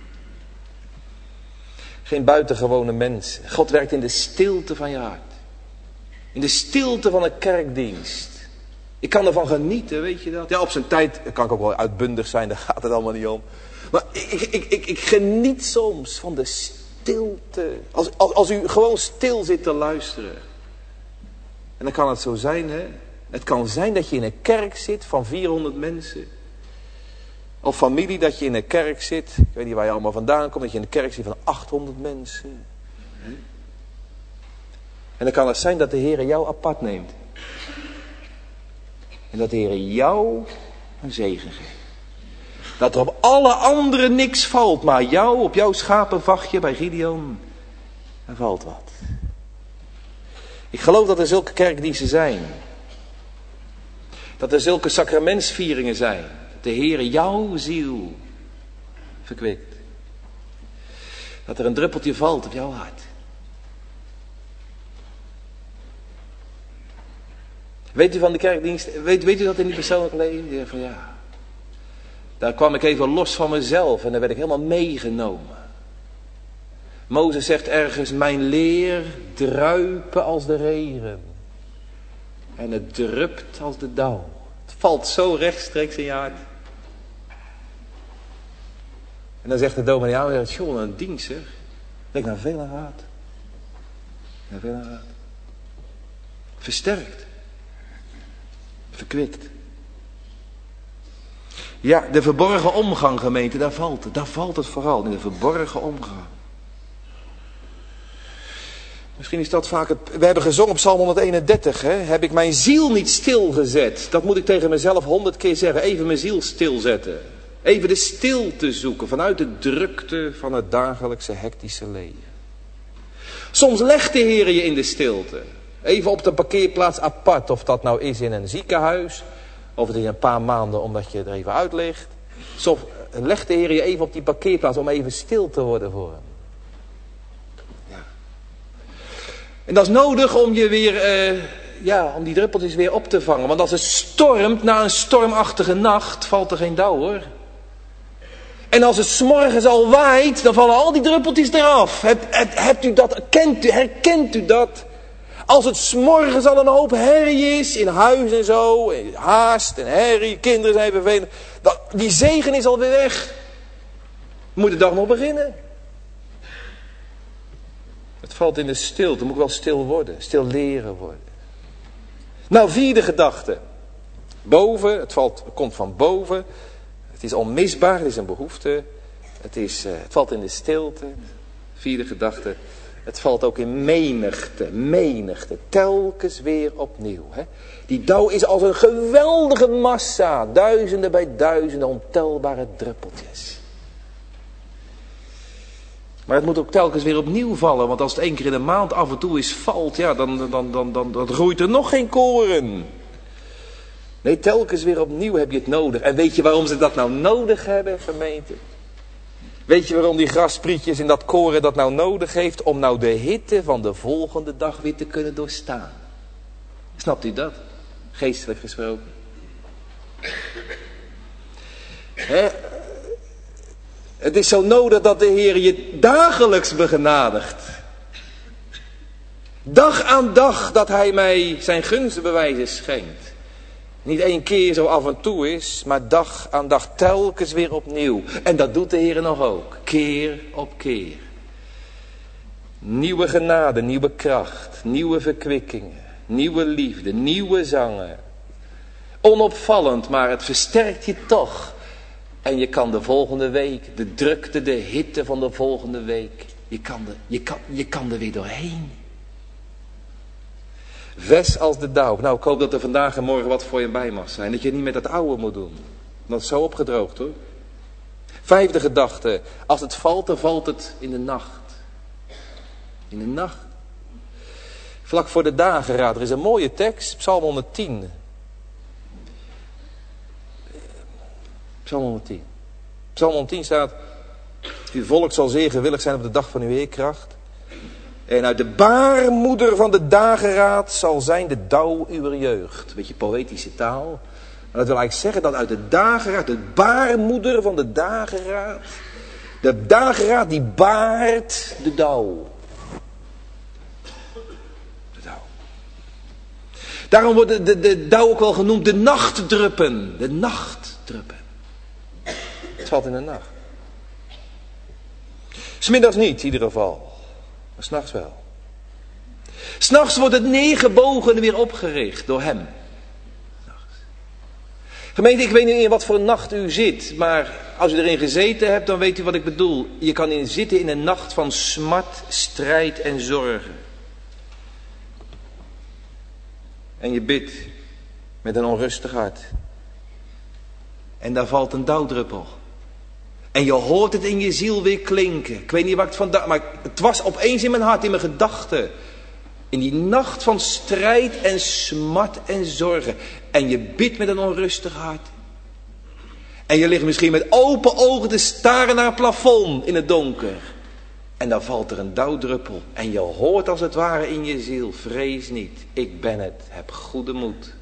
Geen buitengewone mensen. God werkt in de stilte van je hart. In de stilte van een kerkdienst. Ik kan ervan genieten, weet je dat? Ja, op zijn tijd kan ik ook wel uitbundig zijn, daar gaat het allemaal niet om. Maar ik geniet soms van de stilte. Als u gewoon stil zit te luisteren. En dan kan het zo zijn, hè. Het kan zijn dat je in een kerk zit van 400 mensen. Of familie, dat je in een kerk zit. Ik weet niet waar je allemaal vandaan komt. Dat je in een kerk zit van 800 mensen. En dan kan het zijn dat de Heer jou apart neemt. En dat de Heer jou een zegen geeft. Dat er op alle anderen niks valt. Maar jou, op jouw schapenvachtje bij Gideon, er valt wat. Ik geloof dat er zulke kerkdiensten zijn. Dat er zulke sacramentsvieringen zijn. Dat de Heer jouw ziel verkwikt. Dat er een druppeltje valt op jouw hart. Weet u van de kerkdienst, weet u dat in die persoonlijke leven? Van ja, daar kwam ik even los van mezelf en daar werd ik helemaal meegenomen. Mozes zegt ergens, mijn leer druipen als de regen. En het drupt als de dauw. Het valt zo rechtstreeks in je hart. En dan zegt de dominee, ja, John, een dienst zeg. Denk naar veel aan raad. Naar veel aan raad. Versterkt. Verkwikt. Ja, de verborgen omgang, gemeente, daar valt het. Daar valt het vooral, in de verborgen omgang. Misschien is dat vaak het... We hebben gezongen op Psalm 131, hè? Heb ik mijn ziel niet stilgezet? Dat moet ik tegen mezelf 100 keer zeggen. Even mijn ziel stilzetten. Even de stilte zoeken vanuit de drukte van het dagelijkse hectische leven. Soms legt de Heer je in de stilte. Even op de parkeerplaats apart. Of dat nou is in een ziekenhuis. Of het is een paar maanden omdat je er even uit ligt. Soms legt de Heer je even op die parkeerplaats om even stil te worden voor hem. Ja. En dat is nodig om je weer, om die druppeltjes weer op te vangen. Want als het stormt, na een stormachtige nacht, valt er geen dauw hoor. En als het 's morgens al waait, dan vallen al die druppeltjes eraf. Hebt u dat, herkent u dat? Als het 's morgens al een hoop herrie is, in huis en zo, haast en herrie, kinderen zijn vervelend. Die zegen is alweer weg. Moet de dag nog beginnen. Het valt in de stilte, moet ik wel stil worden, stil leren worden. Nou, vierde gedachte. Boven, het komt van boven. Het is onmisbaar, het is een behoefte. Het valt in de stilte. Vierde gedachte. Het valt ook in menigte, telkens weer opnieuw. Hè? Die dauw is als een geweldige massa, duizenden bij duizenden ontelbare druppeltjes. Maar het moet ook telkens weer opnieuw vallen, want als het 1 keer in de maand af en toe eens valt, ja, dan groeit er nog geen koren. Nee, telkens weer opnieuw heb je het nodig. En weet je waarom ze dat nou nodig hebben, gemeente? Weet je waarom die grassprietjes in dat koren dat nou nodig heeft? Om nou de hitte van de volgende dag weer te kunnen doorstaan. Snapt u dat? Geestelijk gesproken. Het is zo nodig dat de Heer je dagelijks begenadigt. Dag aan dag dat hij mij zijn gunstenbewijzen schenkt. Niet 1 keer zo af en toe is, maar dag aan dag telkens weer opnieuw. En dat doet de Heer nog ook, keer op keer. Nieuwe genade, nieuwe kracht, nieuwe verkwikkingen, nieuwe liefde, nieuwe zangen. Onopvallend, maar het versterkt je toch. En je kan de volgende week, de drukte, de hitte van de volgende week, je kan er weer doorheen. Vers als de dauw. Nou, ik hoop dat er vandaag en morgen wat voor je bij mag zijn. Dat je niet met dat oude moet doen. Dat is zo opgedroogd hoor. 5e gedachte. Als het valt, dan valt het in de nacht. In de nacht. Vlak voor de dageraad. Er is een mooie tekst. Psalm 110. Psalm 110. Psalm 110 staat. Uw volk zal zeer gewillig zijn op de dag van uw weerkracht. En uit de baarmoeder van de dageraad zal zijn de dauw uw jeugd. Een beetje poëtische taal. Maar dat wil eigenlijk zeggen dat uit de dageraad, de baarmoeder van de dageraad die baart de dauw. De dauw. Daarom wordt de dauw ook wel genoemd de nachtdruppen. De nachtdruppen. Het valt in de nacht. 'S middags niet in ieder geval. Maar 's nachts wel. 'S nachts wordt het neergebogen weer opgericht door hem. Gemeente, ik weet niet in wat voor een nacht u zit. Maar als u erin gezeten hebt, dan weet u wat ik bedoel. Je kan zitten in een nacht van smart, strijd en zorgen. En je bidt met een onrustig hart. En daar valt een dauwdruppel. En je hoort het in je ziel weer klinken. Ik weet niet waar ik het vandaan... Maar het was opeens in mijn hart, in mijn gedachten. In die nacht van strijd en smart en zorgen. En je bidt met een onrustig hart. En je ligt misschien met open ogen te staren naar het plafond in het donker. En dan valt er een dauwdruppel. En je hoort als het ware in je ziel. Vrees niet, ik ben het. Heb goede moed.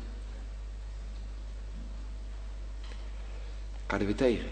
Kan er weer tegen.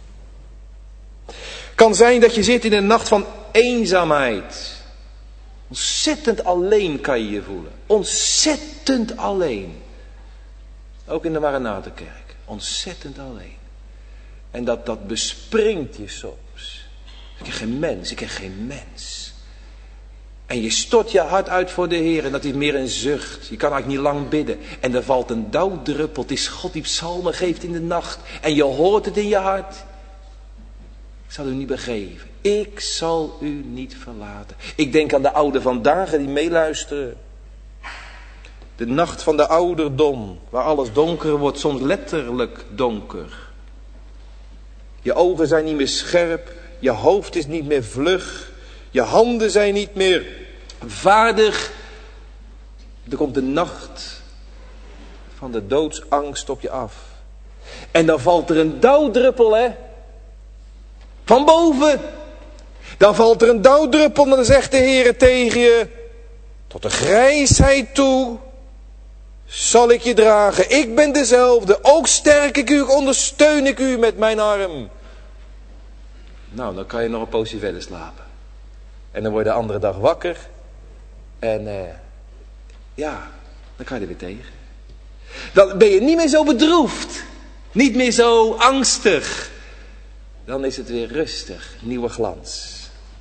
Kan zijn dat je zit in een nacht van eenzaamheid. Ontzettend alleen kan je je voelen. Ontzettend alleen. Ook in de Maranatenkerk. Ontzettend alleen. En dat bespringt je soms. Ik ken geen mens. En je stort je hart uit voor de Heer. En dat is meer een zucht. Je kan eigenlijk niet lang bidden. En er valt een dauwdruppel. Het is God die psalmen geeft in de nacht. En je hoort het in je hart. Ik zal u niet begeven. Ik zal u niet verlaten. Ik denk aan de ouden vandaag die meeluisteren. De nacht van de ouderdom. Waar alles donker wordt. Soms letterlijk donker. Je ogen zijn niet meer scherp. Je hoofd is niet meer vlug. Je handen zijn niet meer vaardig. Er komt de nacht van de doodsangst op je af. En dan valt er een dauwdruppel, hè. Van boven. Dan valt er een dauwdruppel en dan zegt de Heer tegen je. Tot de grijsheid toe zal ik je dragen. Ik ben dezelfde. Ook sterk ik u, ondersteun ik u met mijn arm. Nou, dan kan je nog een poosje verder slapen. En dan word je de andere dag wakker. En dan kan je er weer tegen. Dan ben je niet meer zo bedroefd. Niet meer zo angstig. Dan is het weer rustig. Nieuwe glans.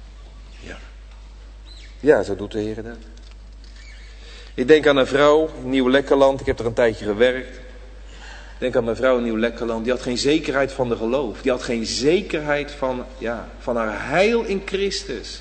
Ja, zo doet de Heer dat. Ik denk aan een vrouw in Nieuw-Lekkerland. Ik heb er een tijdje gewerkt. Ik denk aan mijn vrouw in Nieuw-Lekkerland. Die had geen zekerheid van de geloof. Die had geen zekerheid van haar heil in Christus.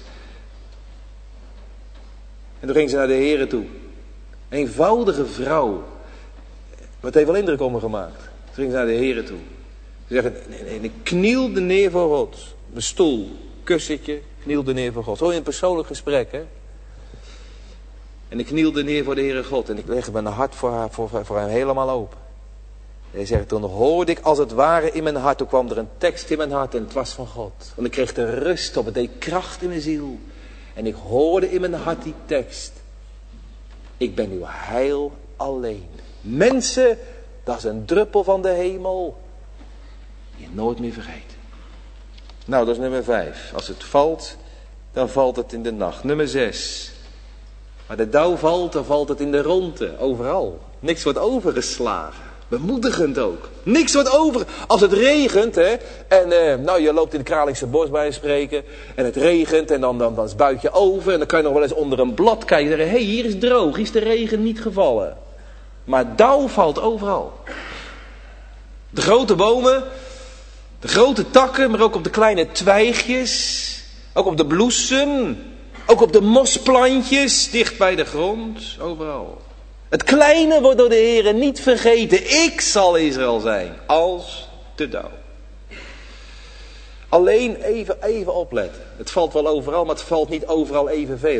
En toen ging ze naar de Heer toe. Eenvoudige vrouw. Wat heeft wel indruk op me gemaakt. Toen ging ze naar de Heer toe. Ze zeggen, en ik knielde neer voor God. Mijn stoel, kussentje, knielde neer voor God. Zo in een persoonlijk gesprek, hè. En ik knielde neer voor de Heere God. En ik legde mijn hart voor hem helemaal open. En hij zegt, toen hoorde ik als het ware in mijn hart. Toen kwam er een tekst in mijn hart en het was van God. Want ik kreeg er rust op. Het deed kracht in mijn ziel. En ik hoorde in mijn hart die tekst. Ik ben uw heil alleen. Mensen, dat is een druppel van de hemel. Die je nooit meer vergeet. Nou, dat is nummer 5. Als het valt, dan valt het in de nacht. Nummer 6. Maar de dauw valt, dan valt het in de ronde, overal. Niks wordt overgeslagen. Bemoedigend ook. Niks wordt over. Als het regent, hè, en je loopt in de Kralingse bos bij spreken, en het regent, en dan spuit je over, en dan kan je nog wel eens onder een blad kijken en zeggen, hé, hier is het droog, is de regen niet gevallen. Maar dauw valt overal. De grote bomen, de grote takken, maar ook op de kleine twijgjes, ook op de bloesem, ook op de mosplantjes, dicht bij de grond, overal. Het kleine wordt door de Heere niet vergeten. Ik zal Israël zijn, als de dauw. Alleen even opletten. Het valt wel overal, maar het valt niet overal evenveel.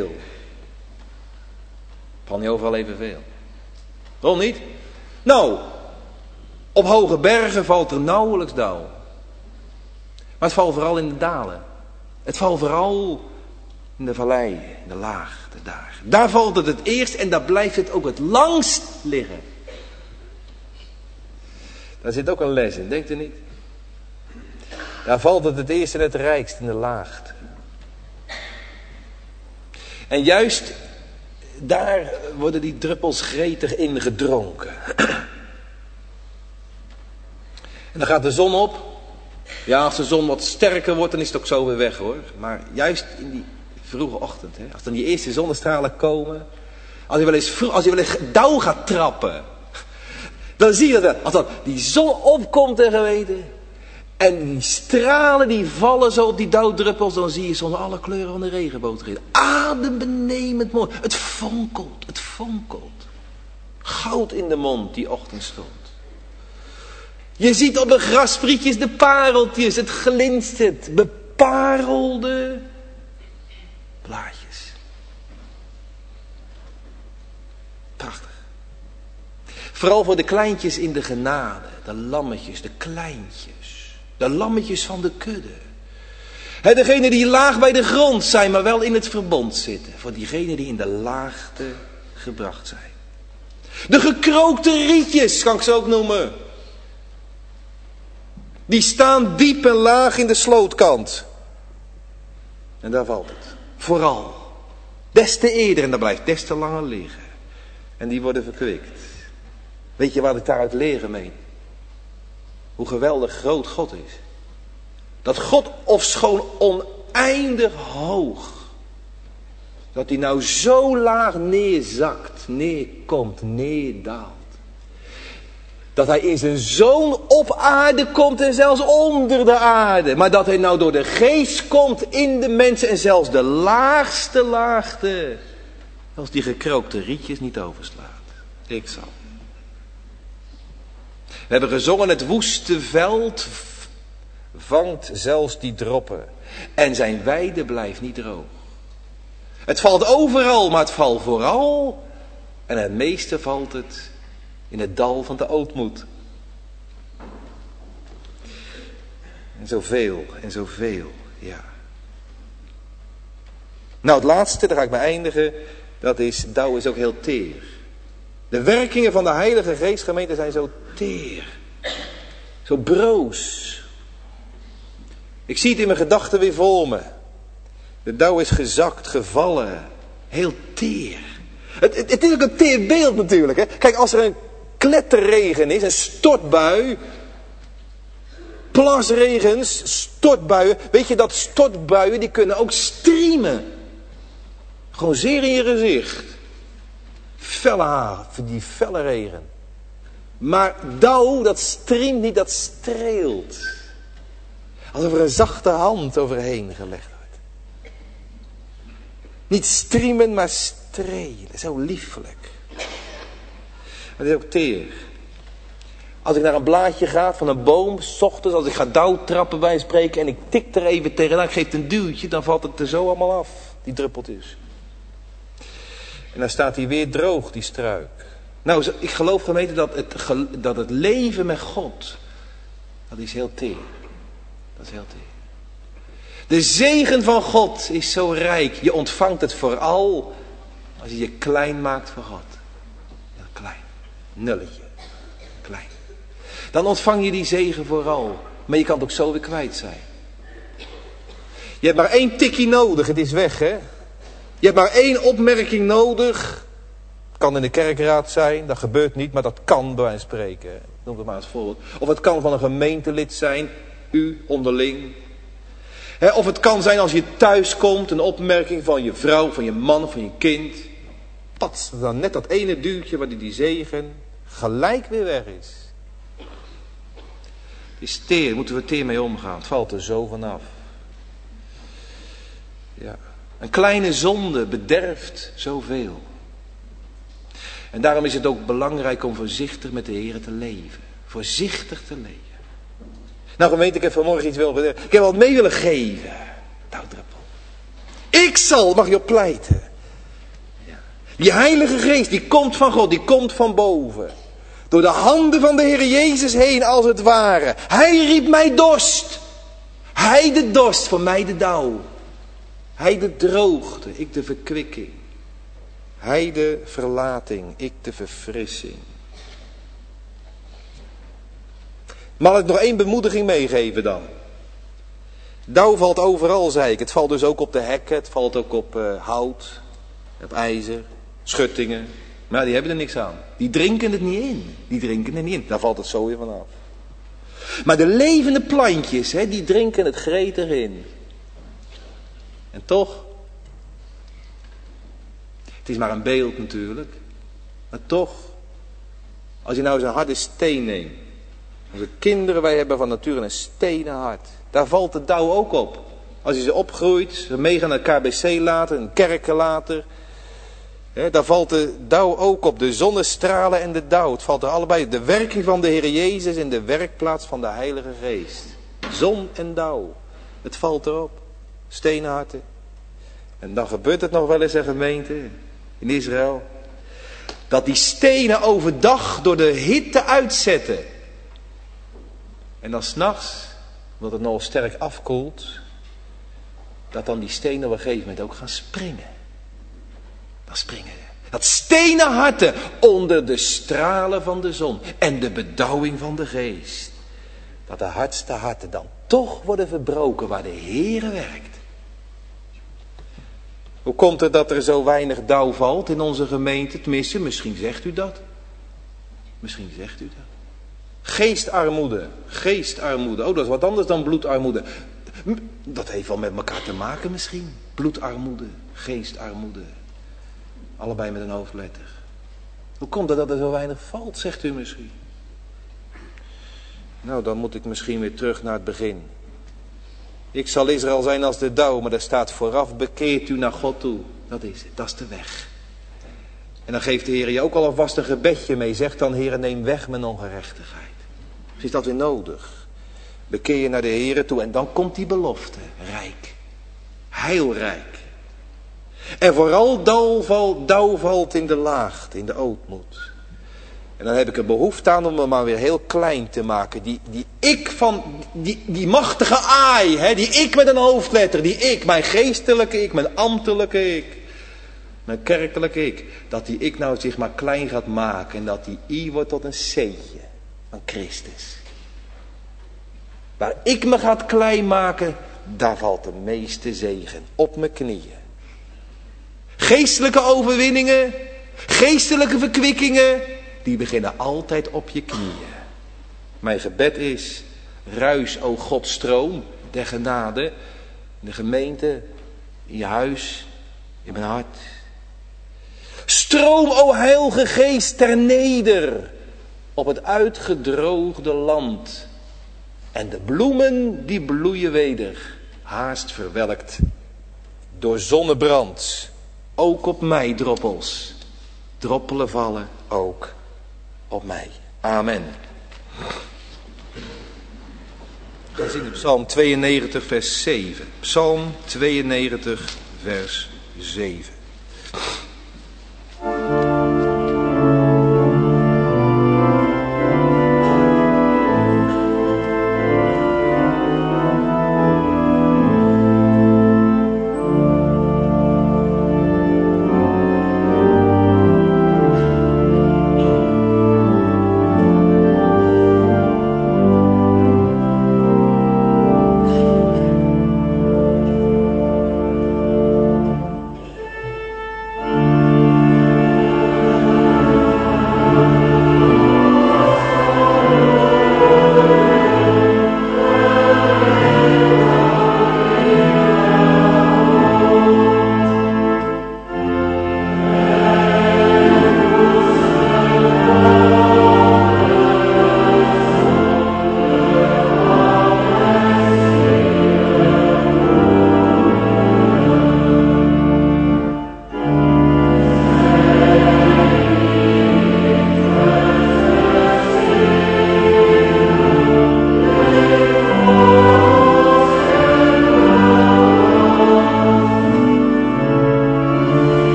Het valt niet overal evenveel. Waarom niet? Nou, op hoge bergen valt er nauwelijks dauw. Maar het valt vooral in de dalen. Het valt vooral in de valleien, in de laagte daar. Daar valt het eerst en daar blijft het ook het langst liggen. Daar zit ook een les in, denkt u niet? Daar valt het eerst en het rijkst in de laagte. En juist daar worden die druppels gretig ingedronken. En dan gaat de zon op. Ja, als de zon wat sterker wordt, dan is het ook zo weer weg hoor. Maar juist in die vroege ochtend, hè, als dan die eerste zonnestralen komen. Als je wel eens dauw gaat trappen. Dan zie je dat als dan die zon opkomt en geweten. En die stralen die vallen zo op die dauwdruppels. Dan zie je soms alle kleuren van de regenboog erin. Adembenemend mooi. Het fonkelt, het fonkelt. Goud in de mond die ochtendstond. Je ziet op de grassprietjes de pareltjes. Het glinstert. Beparelde blaadjes. Prachtig. Vooral voor de kleintjes in de genade. De lammetjes, de kleintjes. De lammetjes van de kudde. Degenen die laag bij de grond zijn, maar wel in het verbond zitten. Voor diegenen die in de laagte gebracht zijn. De gekrookte rietjes, kan ik ze ook noemen. Die staan diep en laag in de slootkant. En daar valt het. Vooral. Des te eerder en dat blijft des te langer liggen. En die worden verkwikt. Weet je wat ik daaruit leren meen? Hoe geweldig groot God is. Dat God ofschoon oneindig hoog. Dat hij nou zo laag neerzakt, neerkomt, neerdaalt. Dat hij in zijn zoon op aarde komt en zelfs onder de aarde. Maar dat hij nou door de geest komt in de mensen en zelfs de laagste laagte. Als die gekrookte rietjes niet overslaat. Ik zal. We hebben gezongen, het woeste veld vangt zelfs die droppen. En zijn weide blijft niet droog. Het valt overal, maar het valt vooral. En het meeste valt het in het dal van de ootmoed. En zoveel, ja. Nou, het laatste, daar ga ik mee eindigen. Dat is, dauw is ook heel teer. De werkingen van de Heilige Geest, gemeente, zijn zo teer. Zo broos. Ik zie het in mijn gedachten weer voor me. De dauw is gezakt, gevallen. Heel teer. Het is ook een teer beeld natuurlijk. Hè? Kijk, als er een kletterregen is, een stortbui. Plasregens, stortbuien. Weet je dat stortbuien, die kunnen ook streamen. Gewoon zeer in je gezicht. Felle haar, die felle regen. Maar dauw, dat streamt niet, dat streelt. Alsof er een zachte hand overheen gelegd wordt. Niet streamen, maar strelen. Zo liefelijk. Maar het is ook teer. Als ik naar een blaadje ga van een boom, 's ochtends, als ik ga dauwtrappen bij spreken en ik tik er even tegenaan, ik geef het een duwtje, dan valt het er zo allemaal af, die druppeltjes. En dan staat hij weer droog, die struik. Nou, ik geloof gemeente dat het leven met God, dat is heel teer. Dat is heel teer. De zegen van God is zo rijk. Je ontvangt het vooral als je je klein maakt voor God. Heel klein. Nulletje. Klein. Dan ontvang je die zegen vooral. Maar je kan het ook zo weer kwijt zijn. Je hebt maar 1 tikkie nodig. Het is weg, hè. Je hebt maar 1 opmerking nodig. Het kan in de kerkraad zijn, dat gebeurt niet, maar dat kan bij wijze van spreken. Ik noem het maar als voorbeeld. Of het kan van een gemeentelid zijn, u onderling. Of het kan zijn als je thuis komt, een opmerking van je vrouw, van je man, van je kind. Dat dan net dat ene duwtje waar die zegen gelijk weer weg is. Het is teer, moeten we teer mee omgaan. Het valt er zo vanaf. Ja. Een kleine zonde bederft zoveel. En daarom is het ook belangrijk om voorzichtig met de Heer te leven. Voorzichtig te leven. Nou gemeente, ik heb vanmorgen iets willen vertellen. Ik heb wat mee willen geven. Dauwdruppel. Ik zal, mag je op pleiten. Ja. Die Heilige Geest, die komt van God, die komt van boven. Door de handen van de Heer Jezus heen als het ware. Hij riep mij dorst. Hij de dorst, voor mij de dauw. Hij de droogte, ik de verkwikking. Hij de verlating, ik de verfrissing. Mag ik nog 1 bemoediging meegeven dan? Dauw valt overal, zei ik. Het valt dus ook op de hekken, het valt ook op hout, op ijzer, schuttingen. Maar die hebben er niks aan. Die drinken het niet in. Die drinken er niet in. Daar valt het zo weer vanaf. Maar de levende plantjes, die drinken het gretig in. En toch, het is maar een beeld natuurlijk. Maar toch, als je nou zo'n harde steen neemt. Onze kinderen, wij hebben van nature een stenen hart. Daar valt de dauw ook op. Als je ze opgroeit, ze meegaan naar het KBC later, een kerken later. Daar valt de dauw ook op. De zonnestralen en de dauw. Het valt er allebei. De werking van de Heer Jezus in de werkplaats van de Heilige Geest. Zon en dauw. Het valt erop. Stenen harten. En dan gebeurt het nog wel eens, een gemeente in Israël. Dat die stenen overdag door de hitte uitzetten. En dan 's nachts, omdat het nog sterk afkoelt, dat dan die stenen op een gegeven moment ook gaan springen. Dan springen ze. Dat stenen harten onder de stralen van de zon en de bedauwing van de geest. Dat de hardste harten dan toch worden verbroken waar de Heere werkt. Hoe komt het dat er zo weinig dauw valt in onze gemeente? Tenminste, misschien zegt u dat. Misschien zegt u dat. Geestarmoede, geestarmoede. Oh, dat is wat anders dan bloedarmoede. Dat heeft wel met elkaar te maken misschien. Bloedarmoede, geestarmoede. Allebei met een hoofdletter. Hoe komt het dat er zo weinig valt, zegt u misschien? Nou, dan moet ik misschien weer terug naar het begin. Ik zal Israël zijn als de dauw, maar daar staat vooraf, bekeert u naar God toe. Dat is het, dat is de weg. En dan geeft de Heer je ook al alvast een gebedje mee. Zegt dan, Heer, neem weg mijn ongerechtigheid. Is dat weer nodig? Bekeer je naar de Heer toe en dan komt die belofte. Rijk. Heilrijk. En vooral dauw valt in de laagte, in de ootmoed. En dan heb ik er behoefte aan om hem maar weer heel klein te maken. Die machtige aai, die ik met een hoofdletter, die ik, mijn geestelijke ik, mijn ambtelijke ik, mijn kerkelijke ik. Dat die ik nou zich maar klein gaat maken en dat die I wordt tot een C'tje van Christus. Waar ik me gaat klein maken, daar valt de meeste zegen op mijn knieën. Geestelijke overwinningen, geestelijke verkwikkingen, die beginnen altijd op je knieën. Mijn gebed is, ruis, o God, stroom der genade, in de gemeente, in je huis, in mijn hart. Stroom, o Heilige Geest, ter neder, op het uitgedroogde land. En de bloemen die bloeien weder, haast verwelkt door zonnebrand. Ook op mij droppels, droppelen vallen ook op mij. Amen. We zien in Psalm 92 vers 7. Psalm 92 vers 7.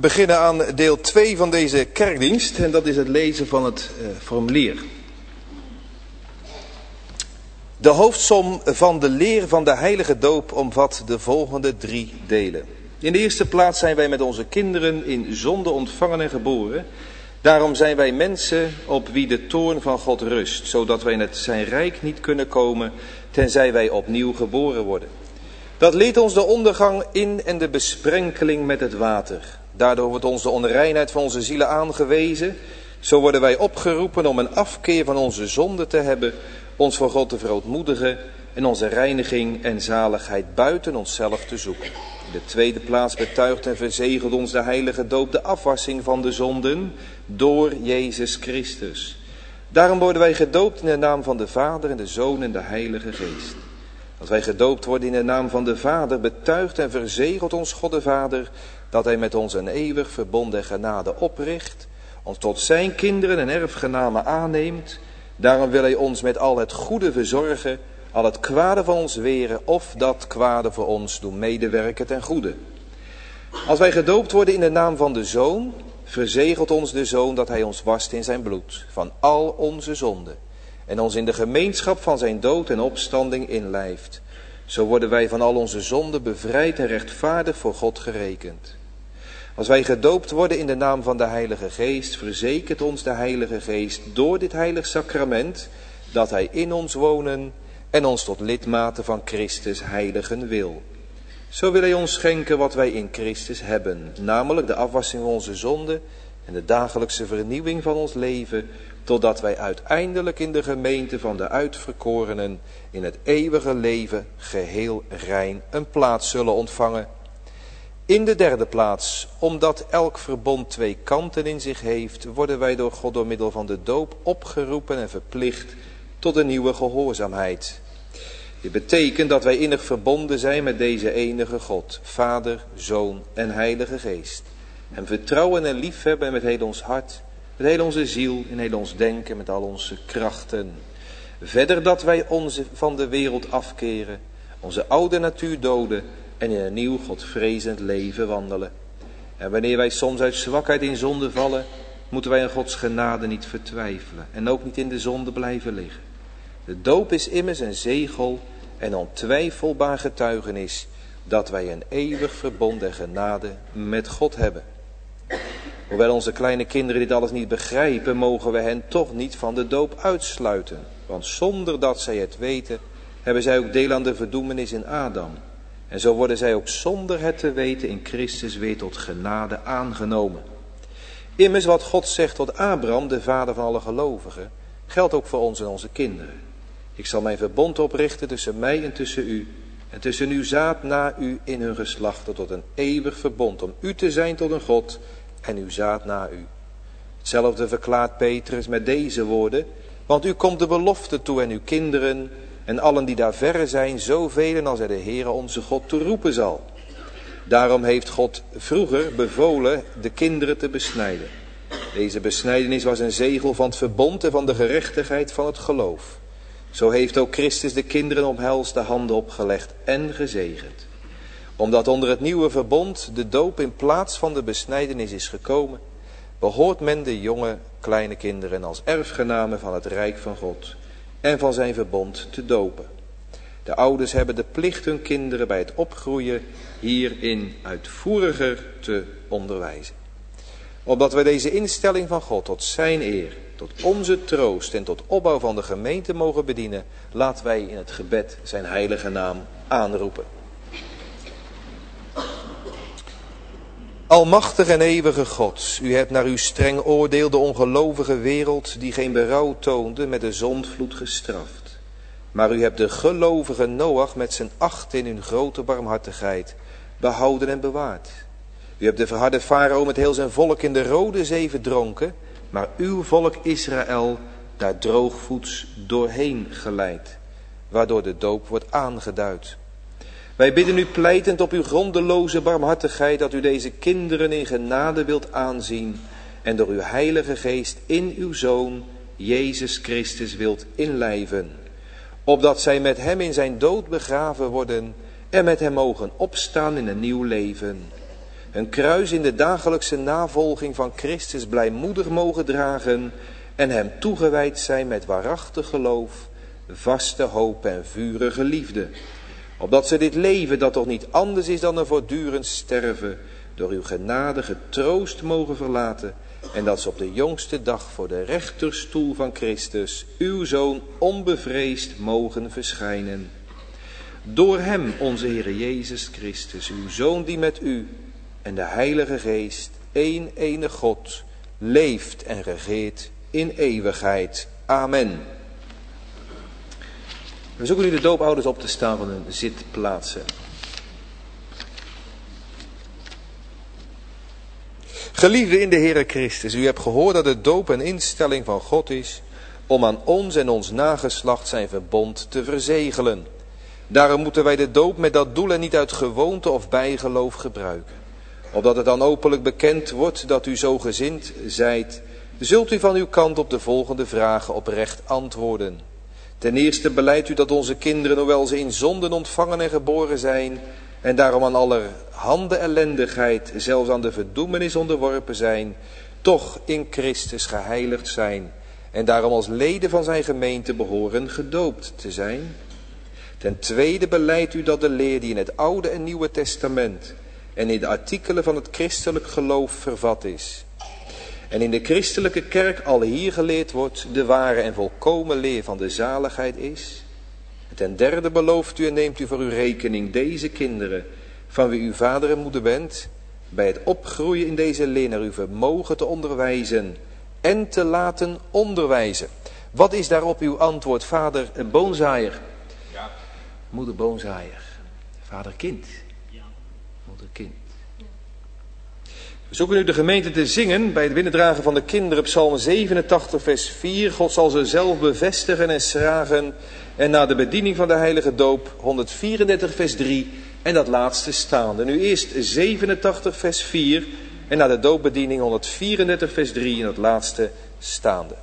beginnen aan deel 2 van deze kerkdienst en dat is het lezen van het formulier. De hoofdsom van de leer van de heilige doop omvat de volgende 3 delen. In de eerste plaats zijn wij met onze kinderen in zonde ontvangen en geboren. Daarom zijn wij mensen op wie de toorn van God rust, zodat wij in zijn rijk niet kunnen komen, tenzij wij opnieuw geboren worden. Dat leert ons de ondergang in en de besprenkeling met het water. Daardoor wordt ons de onreinheid van onze zielen aangewezen. Zo worden wij opgeroepen om een afkeer van onze zonde te hebben, ons voor God te verootmoedigen en onze reiniging en zaligheid buiten onszelf te zoeken. In de tweede plaats betuigt en verzegelt ons de heilige doop de afwassing van de zonden door Jezus Christus. Daarom worden wij gedoopt in de naam van de Vader en de Zoon en de Heilige Geest. Als wij gedoopt worden in de naam van de Vader, betuigt en verzegelt ons God de Vader dat hij met ons een eeuwig verbond en genade opricht, ons tot zijn kinderen en erfgenamen aanneemt. Daarom wil hij ons met al het goede verzorgen, al het kwade van ons weren of dat kwade voor ons doen medewerken ten goede. Als wij gedoopt worden in de naam van de Zoon, verzegelt ons de Zoon dat hij ons wast in zijn bloed van al onze zonden en ons in de gemeenschap van zijn dood en opstanding inlijft. Zo worden wij van al onze zonden bevrijd en rechtvaardig voor God gerekend. Als wij gedoopt worden in de naam van de Heilige Geest, verzekert ons de Heilige Geest door dit heilig sacrament dat hij in ons wonen en ons tot lidmaten van Christus heiligen wil. Zo wil hij ons schenken wat wij in Christus hebben, namelijk de afwassing van onze zonden en de dagelijkse vernieuwing van ons leven, totdat wij uiteindelijk in de gemeente van de uitverkorenen in het eeuwige leven geheel rein een plaats zullen ontvangen. In de derde plaats, omdat elk verbond 2 kanten in zich heeft, worden wij door God door middel van de doop opgeroepen en verplicht tot een nieuwe gehoorzaamheid. Dit betekent dat wij innig verbonden zijn met deze enige God, Vader, Zoon en Heilige Geest. Hem vertrouwen en liefhebben met heel ons hart, met heel onze ziel, in heel ons denken, met al onze krachten. Verder dat wij ons van de wereld afkeren, onze oude natuur doden en in een nieuw godvrezend leven wandelen. En wanneer wij soms uit zwakheid in zonde vallen, moeten wij in Gods genade niet vertwijfelen en ook niet in de zonde blijven liggen. De doop is immers een zegel en ontwijfelbaar getuigenis dat wij een eeuwig verbond en genade met God hebben. Hoewel onze kleine kinderen dit alles niet begrijpen, mogen we hen toch niet van de doop uitsluiten. Want zonder dat zij het weten, hebben zij ook deel aan de verdoemenis in Adam. En zo worden zij ook zonder het te weten in Christus weer tot genade aangenomen. Immers wat God zegt tot Abraham, de vader van alle gelovigen, geldt ook voor ons en onze kinderen. Ik zal mijn verbond oprichten tussen mij en tussen u, en tussen uw zaad na u in hun geslachten tot een eeuwig verbond, om u te zijn tot een God en uw zaad na u. Hetzelfde verklaart Petrus met deze woorden, want u komt de belofte toe en uw kinderen en allen die daar verre zijn, zoveel als hij de Heere onze God toeroepen zal. Daarom heeft God vroeger bevolen de kinderen te besnijden. Deze besnijdenis was een zegel van het verbond en van de gerechtigheid van het geloof. Zo heeft ook Christus de kinderen omhelst de handen opgelegd en gezegend. Omdat onder het nieuwe verbond de doop in plaats van de besnijdenis is gekomen, behoort men de jonge kleine kinderen als erfgenamen van het rijk van God en van zijn verbond te dopen. De ouders hebben de plicht hun kinderen bij het opgroeien hierin uitvoeriger te onderwijzen. Opdat wij deze instelling van God tot zijn eer, tot onze troost en tot opbouw van de gemeente mogen bedienen, laten wij in het gebed zijn heilige naam aanroepen. Almachtige en eeuwige God, u hebt naar uw streng oordeel de ongelovige wereld die geen berouw toonde met de zondvloed gestraft. Maar u hebt de gelovige Noach met zijn 8 in uw grote barmhartigheid behouden en bewaard. U hebt de verharde farao met heel zijn volk in de Rode Zee verdronken, maar uw volk Israël daar droogvoets doorheen geleid, waardoor de doop wordt aangeduid. Wij bidden u pleitend op uw grondeloze barmhartigheid dat u deze kinderen in genade wilt aanzien en door uw heilige geest in uw Zoon Jezus Christus wilt inlijven, opdat zij met hem in zijn dood begraven worden en met hem mogen opstaan in een nieuw leven. hun kruis in de dagelijkse navolging van Christus blijmoedig mogen dragen en hem toegewijd zijn met waarachtig geloof, vaste hoop en vurige liefde. Opdat ze dit leven, dat toch niet anders is dan een voortdurend sterven, door uw genade getroost mogen verlaten en dat ze op de jongste dag voor de rechterstoel van Christus, uw Zoon, onbevreesd mogen verschijnen. Door hem, onze Heere Jezus Christus, uw Zoon, die met u en de Heilige Geest, één enige God, leeft en regeert in eeuwigheid. Amen. We zoeken nu de doopouders op te staan van hun zitplaatsen. Geliefden in de Heere Christus, u hebt gehoord dat de doop een instelling van God is om aan ons en ons nageslacht zijn verbond te verzegelen. Daarom moeten wij de doop met dat doel en niet uit gewoonte of bijgeloof gebruiken. Opdat het dan openlijk bekend wordt dat u zo gezind zijt, zult u van uw kant op de volgende vragen oprecht antwoorden. Ten eerste belijdt u dat onze kinderen, hoewel ze in zonden ontvangen en geboren zijn, en daarom aan allerhande ellendigheid, zelfs aan de verdoemenis onderworpen zijn, toch in Christus geheiligd zijn, en daarom als leden van zijn gemeente behoren gedoopt te zijn. Ten tweede belijdt u dat de leer die in het Oude en Nieuwe Testament en in de artikelen van het christelijk geloof vervat is, en in de christelijke kerk al hier geleerd wordt, de ware en volkomen leer van de zaligheid is. Ten derde belooft u en neemt u voor uw rekening deze kinderen, van wie u vader en moeder bent, bij het opgroeien in deze leer naar uw vermogen te onderwijzen en te laten onderwijzen. Wat is daarop uw antwoord, vader Boonzaaier? Ja. Moeder Boonzaaier. Vader kind. Ja. Moeder kind. We zoeken nu de gemeente te zingen bij het binnendragen van de kinderen, Psalm 87 vers 4. God zal ze zelf bevestigen en schragen. En na de bediening van de heilige doop 134 vers 3 en dat laatste staande. Nu eerst 87 vers 4 en na de doopbediening 134 vers 3 en dat laatste staande.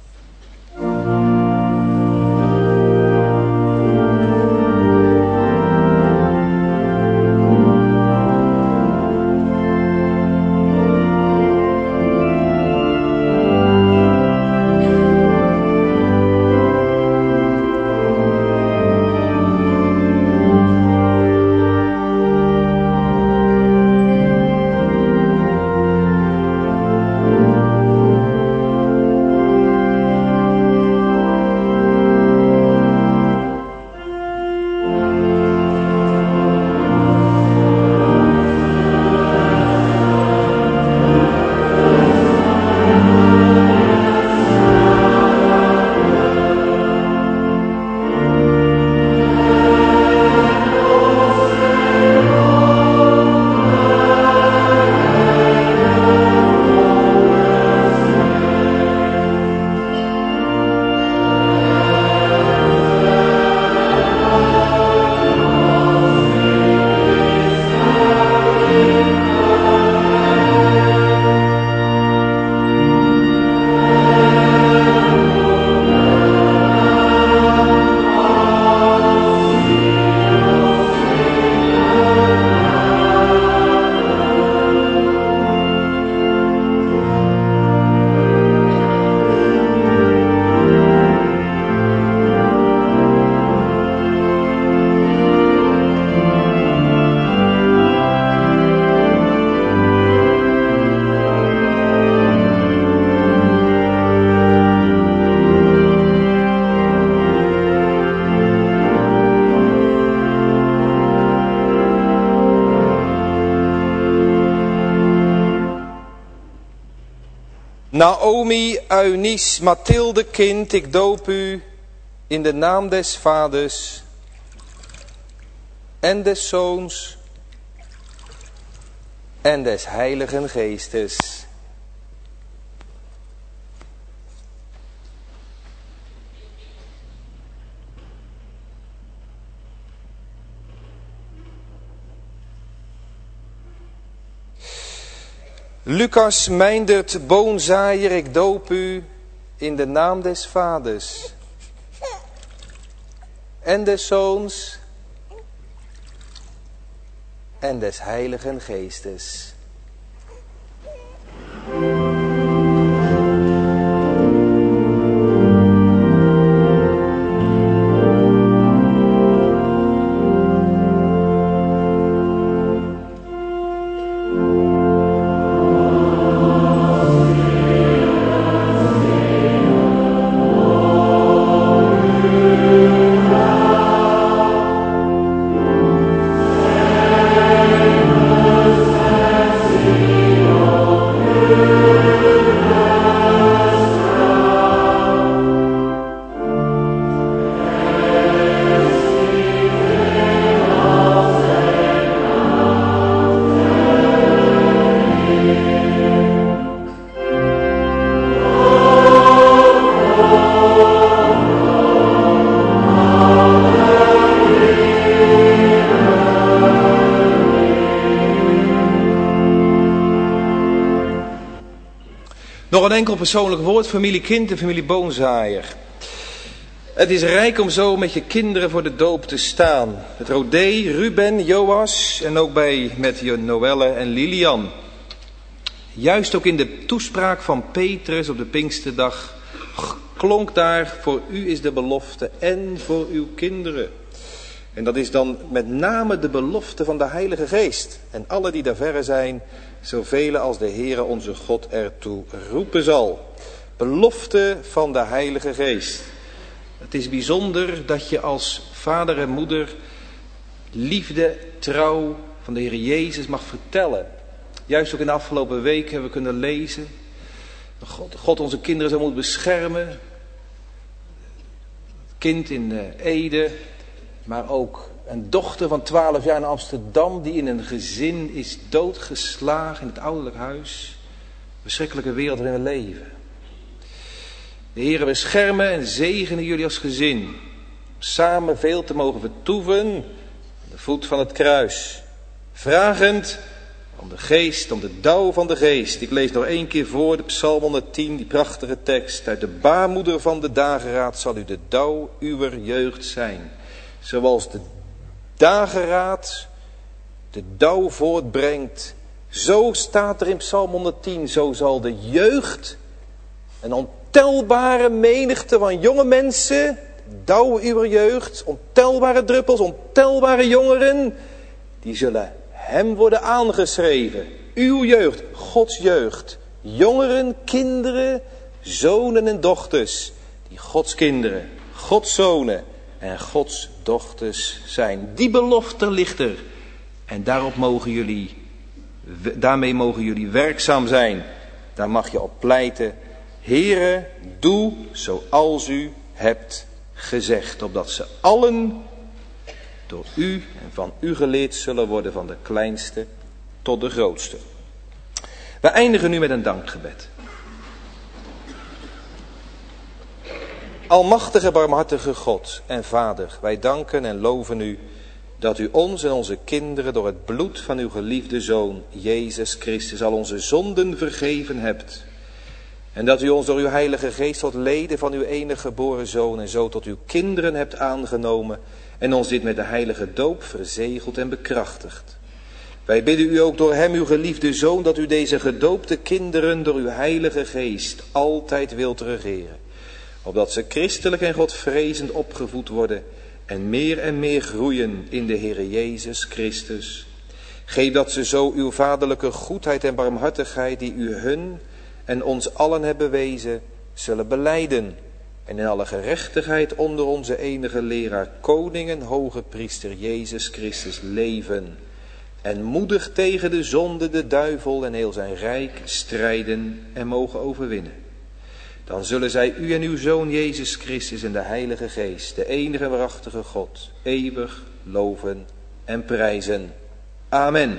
Naomi, Eunice, Mathilde kind, ik doop u in de naam des Vaders en des Zoons en des Heiligen Geestes. Lucas Meindert Boonzaaier, ik doop u in de naam des Vaders en des Zoons en des Heiligen Geestes. Nog een enkel persoonlijk woord, familie Kind en familie Boonzaaier. Het is rijk om zo met je kinderen voor de doop te staan. Met Rodé, Ruben, Joas en ook met je Noelle en Lilian. Juist ook in de toespraak van Petrus op de Pinksterdag klonk daar: voor u is de belofte en voor uw kinderen. En dat is dan met name de belofte van de Heilige Geest. En alle die daar verre zijn, zoveel als de Heere onze God ertoe roepen zal. Belofte van de Heilige Geest. Het is bijzonder dat je als vader en moeder liefde, trouw van de Heer Jezus mag vertellen. Juist ook in de afgelopen week hebben we kunnen lezen dat God onze kinderen zo moet beschermen. Het kind in Ede, maar ook een dochter van 12 jaar in Amsterdam die in een gezin is doodgeslagen in het ouderlijk huis. Verschrikkelijke wereld waarin we leven. De Heere beschermen en zegenen jullie als gezin. Samen veel te mogen vertoeven aan de voet van het kruis. Vragend om de geest, om de dauw van de geest. Ik lees nog 1 keer voor de Psalm 110, die prachtige tekst. Uit de baarmoeder van de dageraad zal u de dauw uwer jeugd zijn. Zoals de dageraad de dauw voortbrengt. Zo staat er in Psalm 110, zo zal de jeugd, een ontelbare menigte van jonge mensen, dauw uwer jeugd, ontelbare druppels, ontelbare jongeren, die zullen hem worden aangeschreven. Uw jeugd, Gods jeugd, jongeren, kinderen, zonen en dochters, die Gods kinderen, Gods zonen en Gods dochters zijn. Die belofte ligt er. En daarmee mogen jullie werkzaam zijn. Daar mag je op pleiten. Heere, doe zoals u hebt gezegd. Opdat ze allen door u en van u geleerd zullen worden, van de kleinste tot de grootste. We eindigen nu met een dankgebed. Almachtige, barmhartige God en Vader, wij danken en loven u dat u ons en onze kinderen door het bloed van uw geliefde Zoon, Jezus Christus, al onze zonden vergeven hebt. En dat u ons door uw Heilige Geest tot leden van uw enige geboren Zoon en zo tot uw kinderen hebt aangenomen en ons dit met de heilige doop verzegeld en bekrachtigd. Wij bidden u ook door hem, uw geliefde Zoon, dat u deze gedoopte kinderen door uw Heilige Geest altijd wilt regeren. Opdat ze christelijk en godvrezend opgevoed worden en meer groeien in de Heere Jezus Christus. Geef dat ze zo uw vaderlijke goedheid en barmhartigheid die u hun en ons allen hebt bewezen, zullen belijden. En in alle gerechtigheid onder onze enige leraar, koning en hoge priester Jezus Christus leven. En moedig tegen de zonde, de duivel en heel zijn rijk strijden en mogen overwinnen. Dan zullen zij u en uw Zoon Jezus Christus en de Heilige Geest, de enige waarachtige God, eeuwig loven en prijzen. Amen.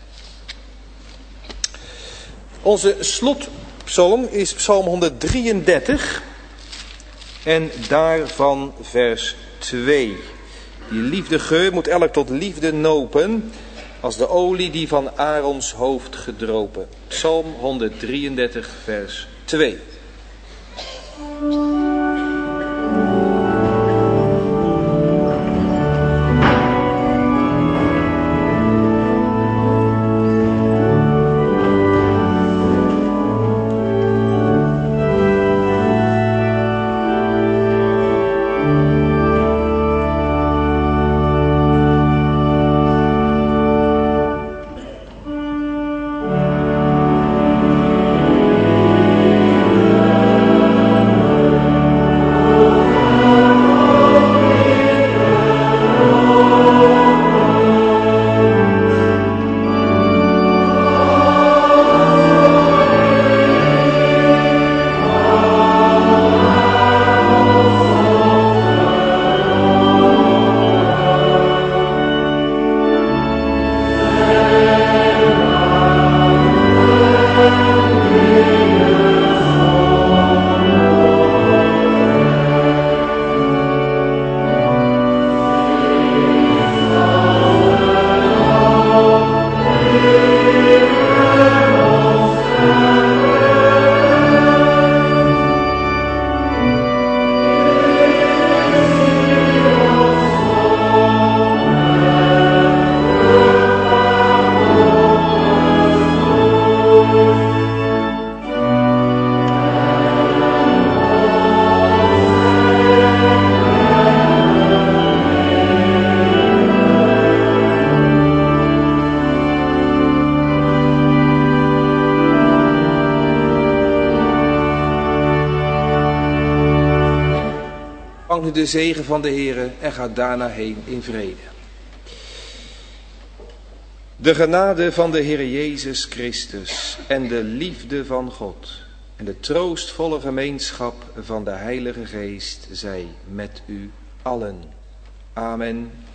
Onze slotpsalm is Psalm 133 en daarvan vers 2. Die liefdegeur moet elk tot liefde nopen, als de olie die van Aarons hoofd gedropen. Psalm 133 vers 2. Ontvang nu de zegen van de Heere en ga daarna heen in vrede. De genade van de Heer Jezus Christus en de liefde van God en de troostvolle gemeenschap van de Heilige Geest zij met u allen. Amen.